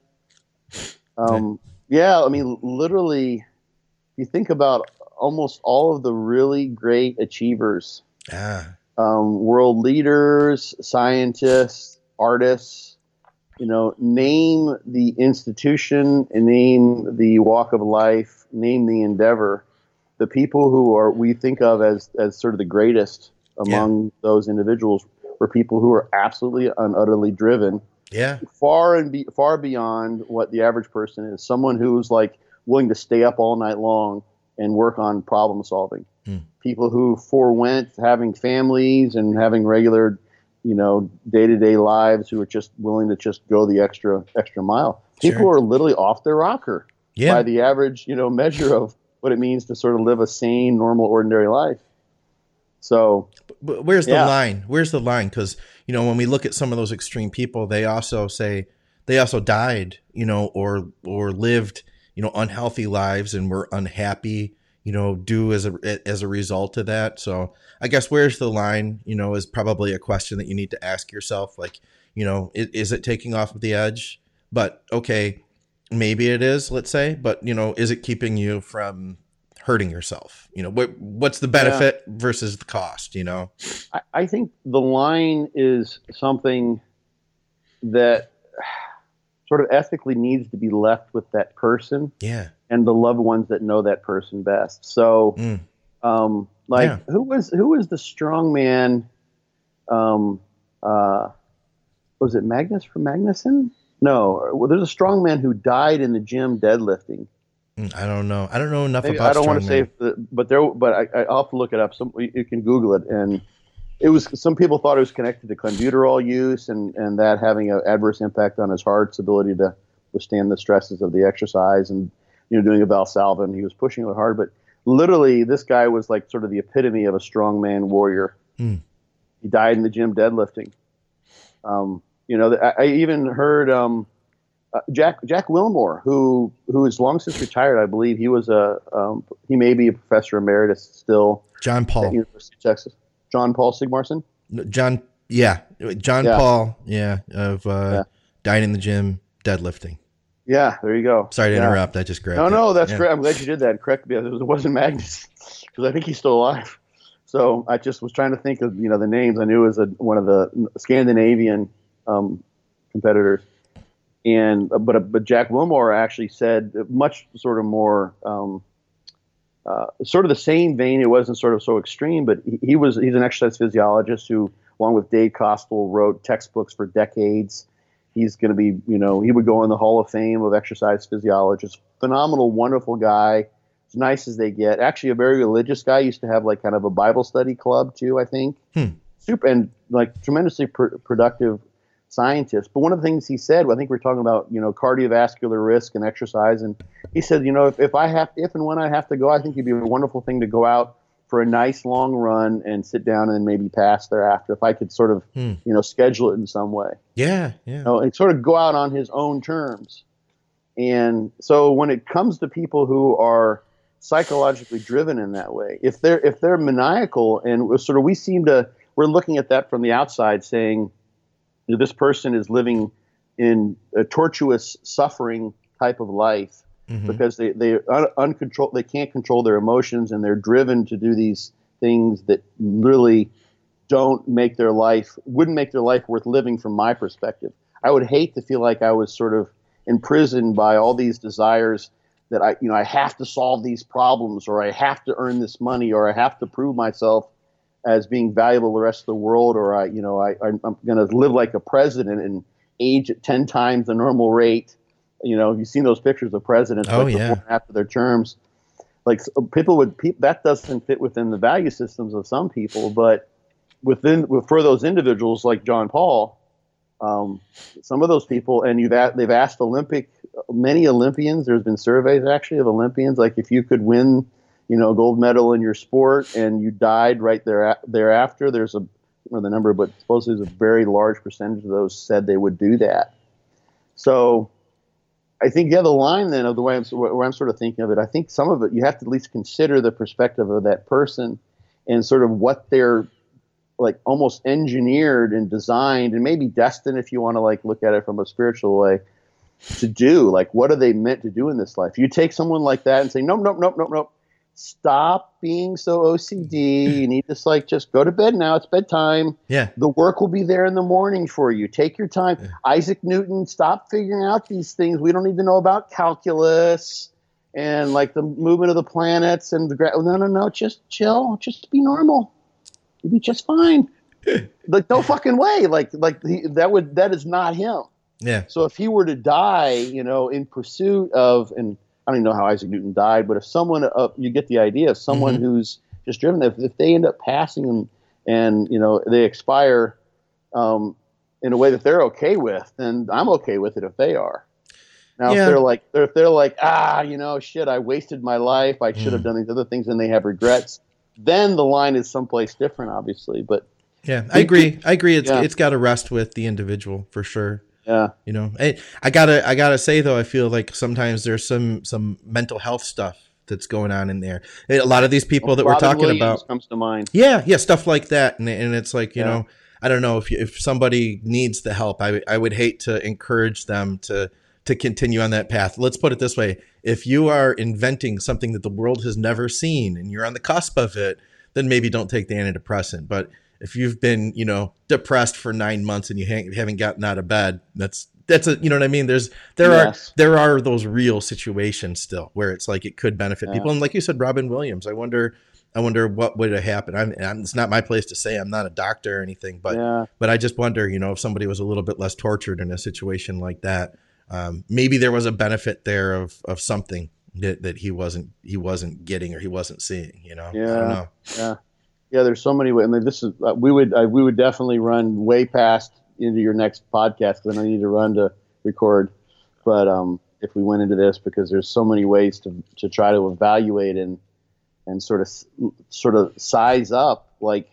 Um yeah, I mean literally you think about almost all of the really great achievers. Ah. Um, world leaders, scientists, artists, you know, name the institution and name the walk of life, name the endeavor. the people who are we think of as as sort of the greatest among yeah. those individuals were people who are absolutely and utterly driven. Yeah. Far and be, far beyond what the average person is. Someone who's like willing to stay up all night long and work on problem solving. Mm. People who forewent having families and having regular, you know, day-to-day lives, who are just willing to just go the extra extra mile. People Sure. who are literally off their rocker yeah. by the average, you know, measure of what it means to sort of live a sane, normal, ordinary life. So, but where's the yeah. line? Where's the line? Because, you know, when we look at some of those extreme people, they also say they also died, you know, or or lived, you know, unhealthy lives and were unhappy, you know, due as a as a result of that. So I guess where's the line, you know, is probably a question that you need to ask yourself. Like, you know, is, is it taking off the edge? But okay, maybe it is, let's say, but, you know, is it keeping you from hurting yourself? You know, what what's the benefit yeah. versus the cost, you know? I, I think the line is something that sort of ethically needs to be left with that person. Yeah. And the loved ones that know that person best. So, mm. um, like, yeah. who was who was the strong man? Um, uh, was it Magnus from Magnuson? No, well, there's a strong man who died in the gym deadlifting. I don't know. I don't know enough Maybe, about. I don't want to man. say, the, but there, but I, I'll have to look it up. Some you can Google it, and it was. Some people thought it was connected to clenbuterol use, and and that having an adverse impact on his heart's ability to withstand the stresses of the exercise, and you know, doing a Valsalva, and he was pushing it hard. But literally, this guy was like sort of the epitome of a strongman warrior. Hmm. He died in the gym deadlifting. Um, you know, I, I even heard. Um, Uh, Jack Jack Wilmore, who who is long since retired, I believe he was a um, he may be a professor emeritus still. John Paul, at University of Texas. John Paul Sigmarsson. John, yeah, John yeah. Paul, yeah, of uh, yeah. died in the gym deadlifting. Yeah, there you go. Sorry to yeah. interrupt. I just grabbed. No, it. no, that's yeah. great. I'm glad you did that. Correct me. It wasn't Magnus, because I think he's still alive. So I just was trying to think of you know the names. I knew it was a, one of the Scandinavian um, competitors. And but but Jack Wilmore actually said much sort of more um, uh, sort of the same vein. It wasn't sort of so extreme, but he, he was he's an exercise physiologist who, along with Dave Kostal, wrote textbooks for decades. He's going to be you know he would go in the Hall of Fame of exercise physiologists. Phenomenal, wonderful guy, as nice as they get. Actually, a very religious guy. Used to have like kind of a Bible study club too. I think hmm. super and like tremendously pr- productive. Scientist. But one of the things he said, I think we we're talking about, you know, cardiovascular risk and exercise. And he said, you know, if, if I have, if and when I have to go, I think it'd be a wonderful thing to go out for a nice long run and sit down and maybe pass thereafter. If I could sort of, hmm. you know, schedule it in some way. Yeah. Yeah. You know, and sort of go out on his own terms. And so when it comes to people who are psychologically driven in that way, if they're, if they're maniacal and sort of, we seem to, we're looking at that from the outside saying, this person is living in a tortuous, suffering type of life mm-hmm. because they they un- uncontrol they can't control their emotions, and they're driven to do these things that really don't make their life wouldn't make their life worth living from my perspective. I would hate to feel like I was sort of imprisoned by all these desires that I you know I have to solve these problems, or I have to earn this money, or I have to prove myself as being valuable to the rest of the world, or I, you know, I, I'm going to live like a president and age at ten times the normal rate. You know, you've seen those pictures of presidents oh, like yeah. before and after their terms. Like people would, pe- that doesn't fit within the value systems of some people, but within for those individuals like John Paul, um, some of those people, and you've a- they've asked Olympic, many Olympians. There's been surveys actually of Olympians, like if you could win. You know, gold medal in your sport, and you died right there thereafter. There's a, I don't know the number, but supposedly there's a very large percentage of those said they would do that. So, I think yeah, the line then of the way I'm, where I'm sort of thinking of it, I think some of it you have to at least consider the perspective of that person and sort of what they're like almost engineered and designed and maybe destined, if you want to like look at it from a spiritual way, to do. Like, what are they meant to do in this life? You take someone like that and say, nope, nope, nope, nope, nope. Stop being so O C D. You need to like just go to bed now. It's bedtime. Yeah. The work will be there in the morning for you. Take your time. Yeah. Isaac Newton, stop figuring out these things. We don't need to know about calculus and like the movement of the planets and the gra- no, no, no, just chill, just be normal. You'd be just fine. Like no fucking way. Like like he, that would that is not him. Yeah. So if he were to die, you know, in pursuit of, and I don't even know how Isaac Newton died, but if someone, uh, you get the idea, someone mm-hmm. who's just driven, if, if they end up passing and, and you know, they expire um, in a way that they're okay with, then I'm okay with it if they are. Now, yeah. if they're like, if they're like, ah, you know, shit, I wasted my life, I should have mm. done these other things, and they have regrets, then the line is someplace different, obviously. But yeah, I agree. I agree. It's yeah. it's got to rest with the individual for sure. Yeah, you know, I, I gotta, I gotta say though, I feel like sometimes there's some, some mental health stuff that's going on in there. A lot of these people well, that we're talking Williams about comes to mind. Yeah, yeah, stuff like that, and and it's like you yeah. know, I don't know if you, if somebody needs the help, I I would hate to encourage them to to continue on that path. Let's put it this way: if you are inventing something that the world has never seen and you're on the cusp of it, then maybe don't take the antidepressant. But if you've been, you know, depressed for nine months and you haven't gotten out of bed, that's that's a, you know what I mean? There's there yes. are there are those real situations still where it's like it could benefit yeah. people. And like you said, Robin Williams, I wonder I wonder what would have happened. I'm, I'm it's not my place to say. I'm not a doctor or anything, but yeah. but I just wonder, you know, if somebody was a little bit less tortured in a situation like that, um, maybe there was a benefit there of of something that, that he wasn't he wasn't getting or he wasn't seeing. You know, yeah, I don't know. Yeah. Yeah, there's so many ways. I mean, this is uh, we would uh, we would definitely run way past into your next podcast because I need to run to record. But um, if we went into this, because there's so many ways to to try to evaluate and and sort of sort of size up, like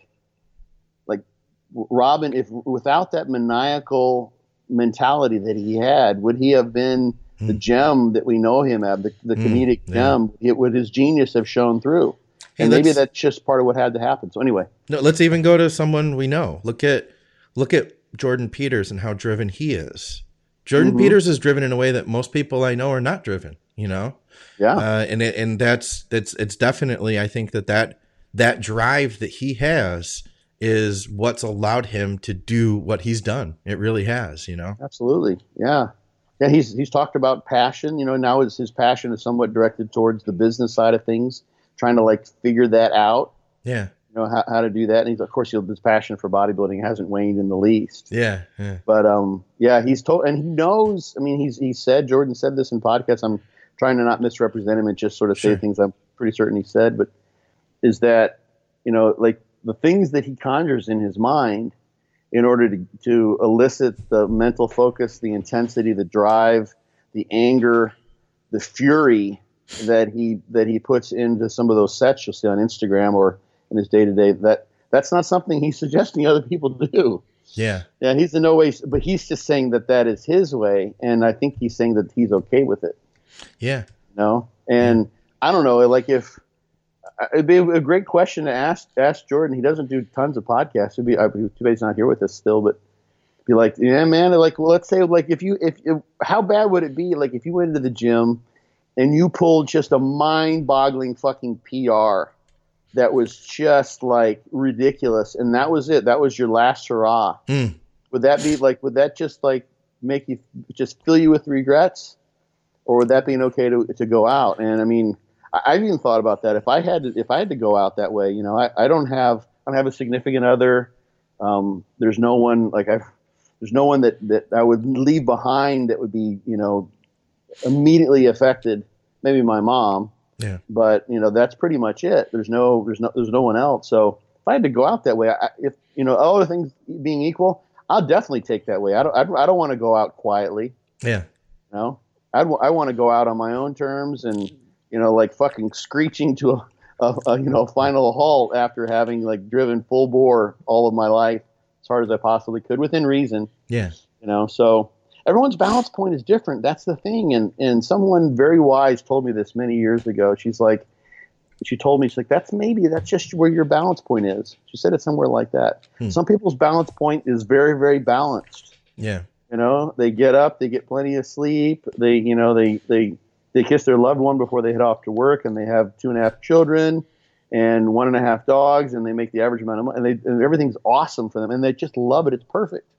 like Robin, if without that maniacal mentality that he had, would he have been hmm. the gem that we know him as, the, the comedic mm, yeah. gem? It, would his genius have shown through? Hey, and maybe that's just part of what had to happen. So anyway, no, let's even go to someone we know. Look at look at Jordan Peters and how driven he is. Jordan mm-hmm. Peters is driven in a way that most people I know are not driven. You know, yeah, uh, and it, and that's that's it's definitely I think that that that drive that he has is what's allowed him to do what he's done. It really has. You know, absolutely, yeah, yeah. He's he's talked about passion. You know, now his his passion is somewhat directed towards the business side of things. Trying to like figure that out, yeah, you know how, how to do that. And he's of course, his passion for bodybuilding hasn't waned in the least. Yeah, yeah. But um, yeah, he's told, and he knows. I mean, he's he said Jordan said this in podcasts. I'm trying to not misrepresent him and just sort of sure. say things I'm pretty certain he said. But is that you know like the things that he conjures in his mind in order to to elicit the mental focus, the intensity, the drive, the anger, the fury that he that he puts into some of those sets you'll see on Instagram or in his day to day. That that's not something he's suggesting other people do. Yeah, yeah. He's in no way, but he's just saying that that is his way, and I think he's saying that he's okay with it. Yeah. You know, and yeah. I don't know, like if it'd be a great question to ask ask Jordan. He doesn't do tons of podcasts. It'd be too bad he's not here with us still, but be like, yeah, man. Like, well, let's say, like, if you if, if how bad would it be, like, if you went into the gym and you pulled just a mind-boggling fucking P R that was just like ridiculous, and that was it. That was your last hurrah. Mm. Would that be like? Would that just like make you just fill you with regrets, or would that be okay to to go out? And I mean, I, I've even thought about that. If I had to, if I had to go out that way, you know, I, I don't have I don't have a significant other. Um, there's no one like I. There's no one that that I would leave behind that would be, you know, immediately affected. Maybe my mom, yeah. But you know that's pretty much it. There's no, there's no, there's no one else. So if I had to go out that way, I, if you know, all other things being equal, I'll definitely take that way. I don't, I'd, I don't want to go out quietly. Yeah. You know, I'd, I want to go out on my own terms and you know, like fucking screeching to a, a, a you know final halt after having like driven full bore all of my life as hard as I possibly could within reason. Yeah. You know, so. Everyone's balance point is different. That's the thing. And and someone very wise told me this many years ago. She's like, she told me, she's like, that's maybe, that's just where your balance point is. She said it somewhere like that. Hmm. Some people's balance point is very, very balanced. Yeah. You know, they get up, they get plenty of sleep. They, you know, they, they, they kiss their loved one before they head off to work, and they have two and a half children and one and a half dogs, and they make the average amount of money, and, they, and everything's awesome for them. And they just love it. It's perfect.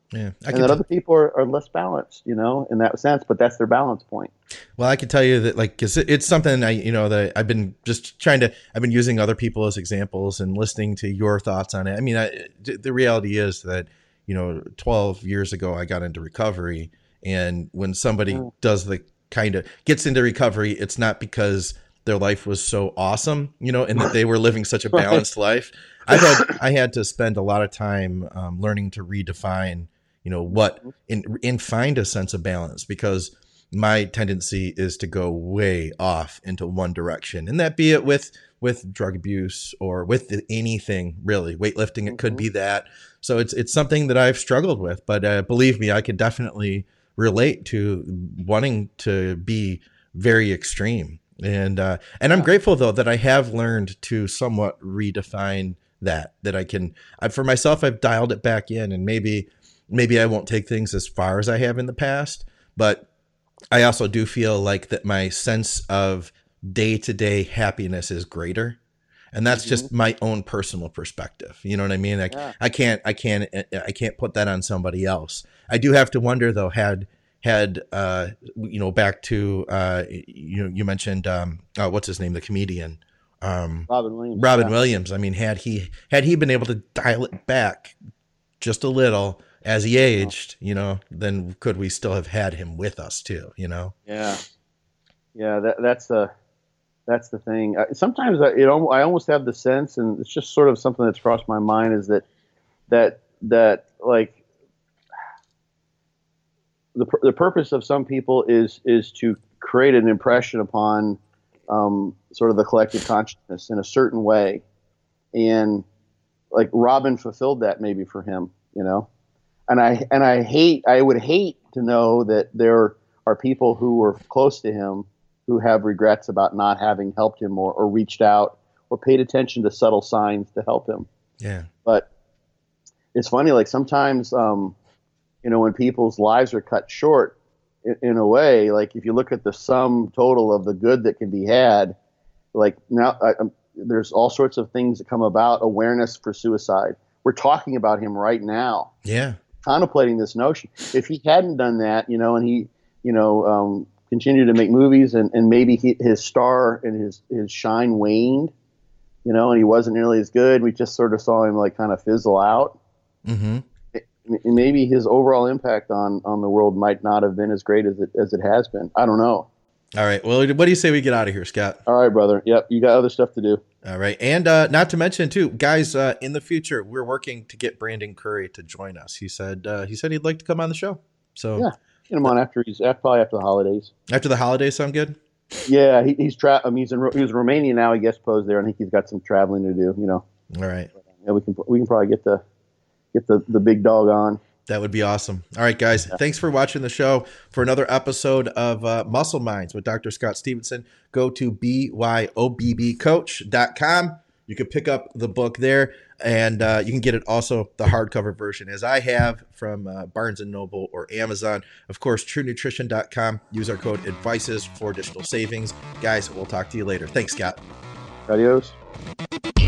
Yeah, I and can that t- other people are, are less balanced, you know, in that sense. But that's their balance point. well, I can tell you that, like, cause it, it's something I, you know, that I've been just trying to, I've been using other people as examples and listening to your thoughts on it. I mean, I, the reality is that, you know, twelve years ago, I got into recovery. And when somebody Mm. does the kind of gets into recovery, it's not because their life was so awesome, you know, and that they were living such a balanced life. I had, I had to spend a lot of time um, learning to redefine, you know, what and, and find a sense of balance, because my tendency is to go way off into one direction, and that be it with, with drug abuse or with anything really, weightlifting. It could be that. So it's, it's something that I've struggled with, but uh, believe me, I could definitely relate to wanting to be very extreme. And, uh, and I'm grateful though, that I have learned to somewhat redefine that, that I can, I, for myself, I've dialed it back in, and maybe, maybe I won't take things as far as I have in the past, but I also do feel like that my sense of day-to-day happiness is greater. And that's just my own personal perspective. You know what I mean? Like, Yeah. I can't, I can't, I can't put that on somebody else. I do have to wonder though, had, had, uh, you know, back to, uh, you you mentioned, um, uh, what's his name? The comedian, um, Robin Williams. Robin yeah. Williams. I mean, had he, had he been able to dial it back just a little as he aged, you know, then could we still have had him with us too, you know? Yeah, yeah. That, that's the that's the thing. Uh, sometimes I, you know, I almost have the sense, and it's just sort of something that's crossed my mind, is that that that like the the purpose of some people is is to create an impression upon um, sort of the collective consciousness in a certain way, and like Robin fulfilled that maybe for him, you know. And I and I hate I would hate to know that there are people who were close to him who have regrets about not having helped him more, or reached out or paid attention to subtle signs to help him. Yeah. But it's funny, like sometimes, um, you know, when people's lives are cut short, in, in a way, like if you look at the sum total of the good that can be had, like now I, um, there's all sorts of things that come about. Awareness for suicide. We're talking about him right now. Yeah. Contemplating this notion. If he hadn't done that, you know, and he, you know, um, continued to make movies, and, and maybe he, his star and his, his shine waned, you know, and he wasn't nearly as good. We just sort of saw him like kind of fizzle out. Mm-hmm. It, maybe his overall impact on, on the world might not have been as great as it, as it has been. I don't know. All right. Well, what do you say we get out of here, Scott? All right, brother. Yep. You got other stuff to do. All right. And uh, not to mention too, guys, uh, in the future, we're working to get Brandon Curry to join us. He said, uh, he said he'd like to come on the show. So Yeah. Get him on after he's after, probably after the holidays. after the holidays, sound good? Yeah. He, he's tra- I mean, he's in, he's in Romania now. I guess posed there. I think he's got some traveling to do, you know. All right. Yeah, we can, we can probably get the, get the, the big dog on. That would be awesome. All right, guys. Thanks for watching the show. For another episode of uh, Muscle Minds with Doctor Scott Stevenson, go to B Y O B B coach dot com. You can pick up the book there, and uh, you can get it also the hardcover version, as I have, from uh, Barnes and Noble or Amazon. Of course, true nutrition dot com. Use our code ADVICES for additional savings. Guys, we'll talk to you later. Thanks, Scott. Adios.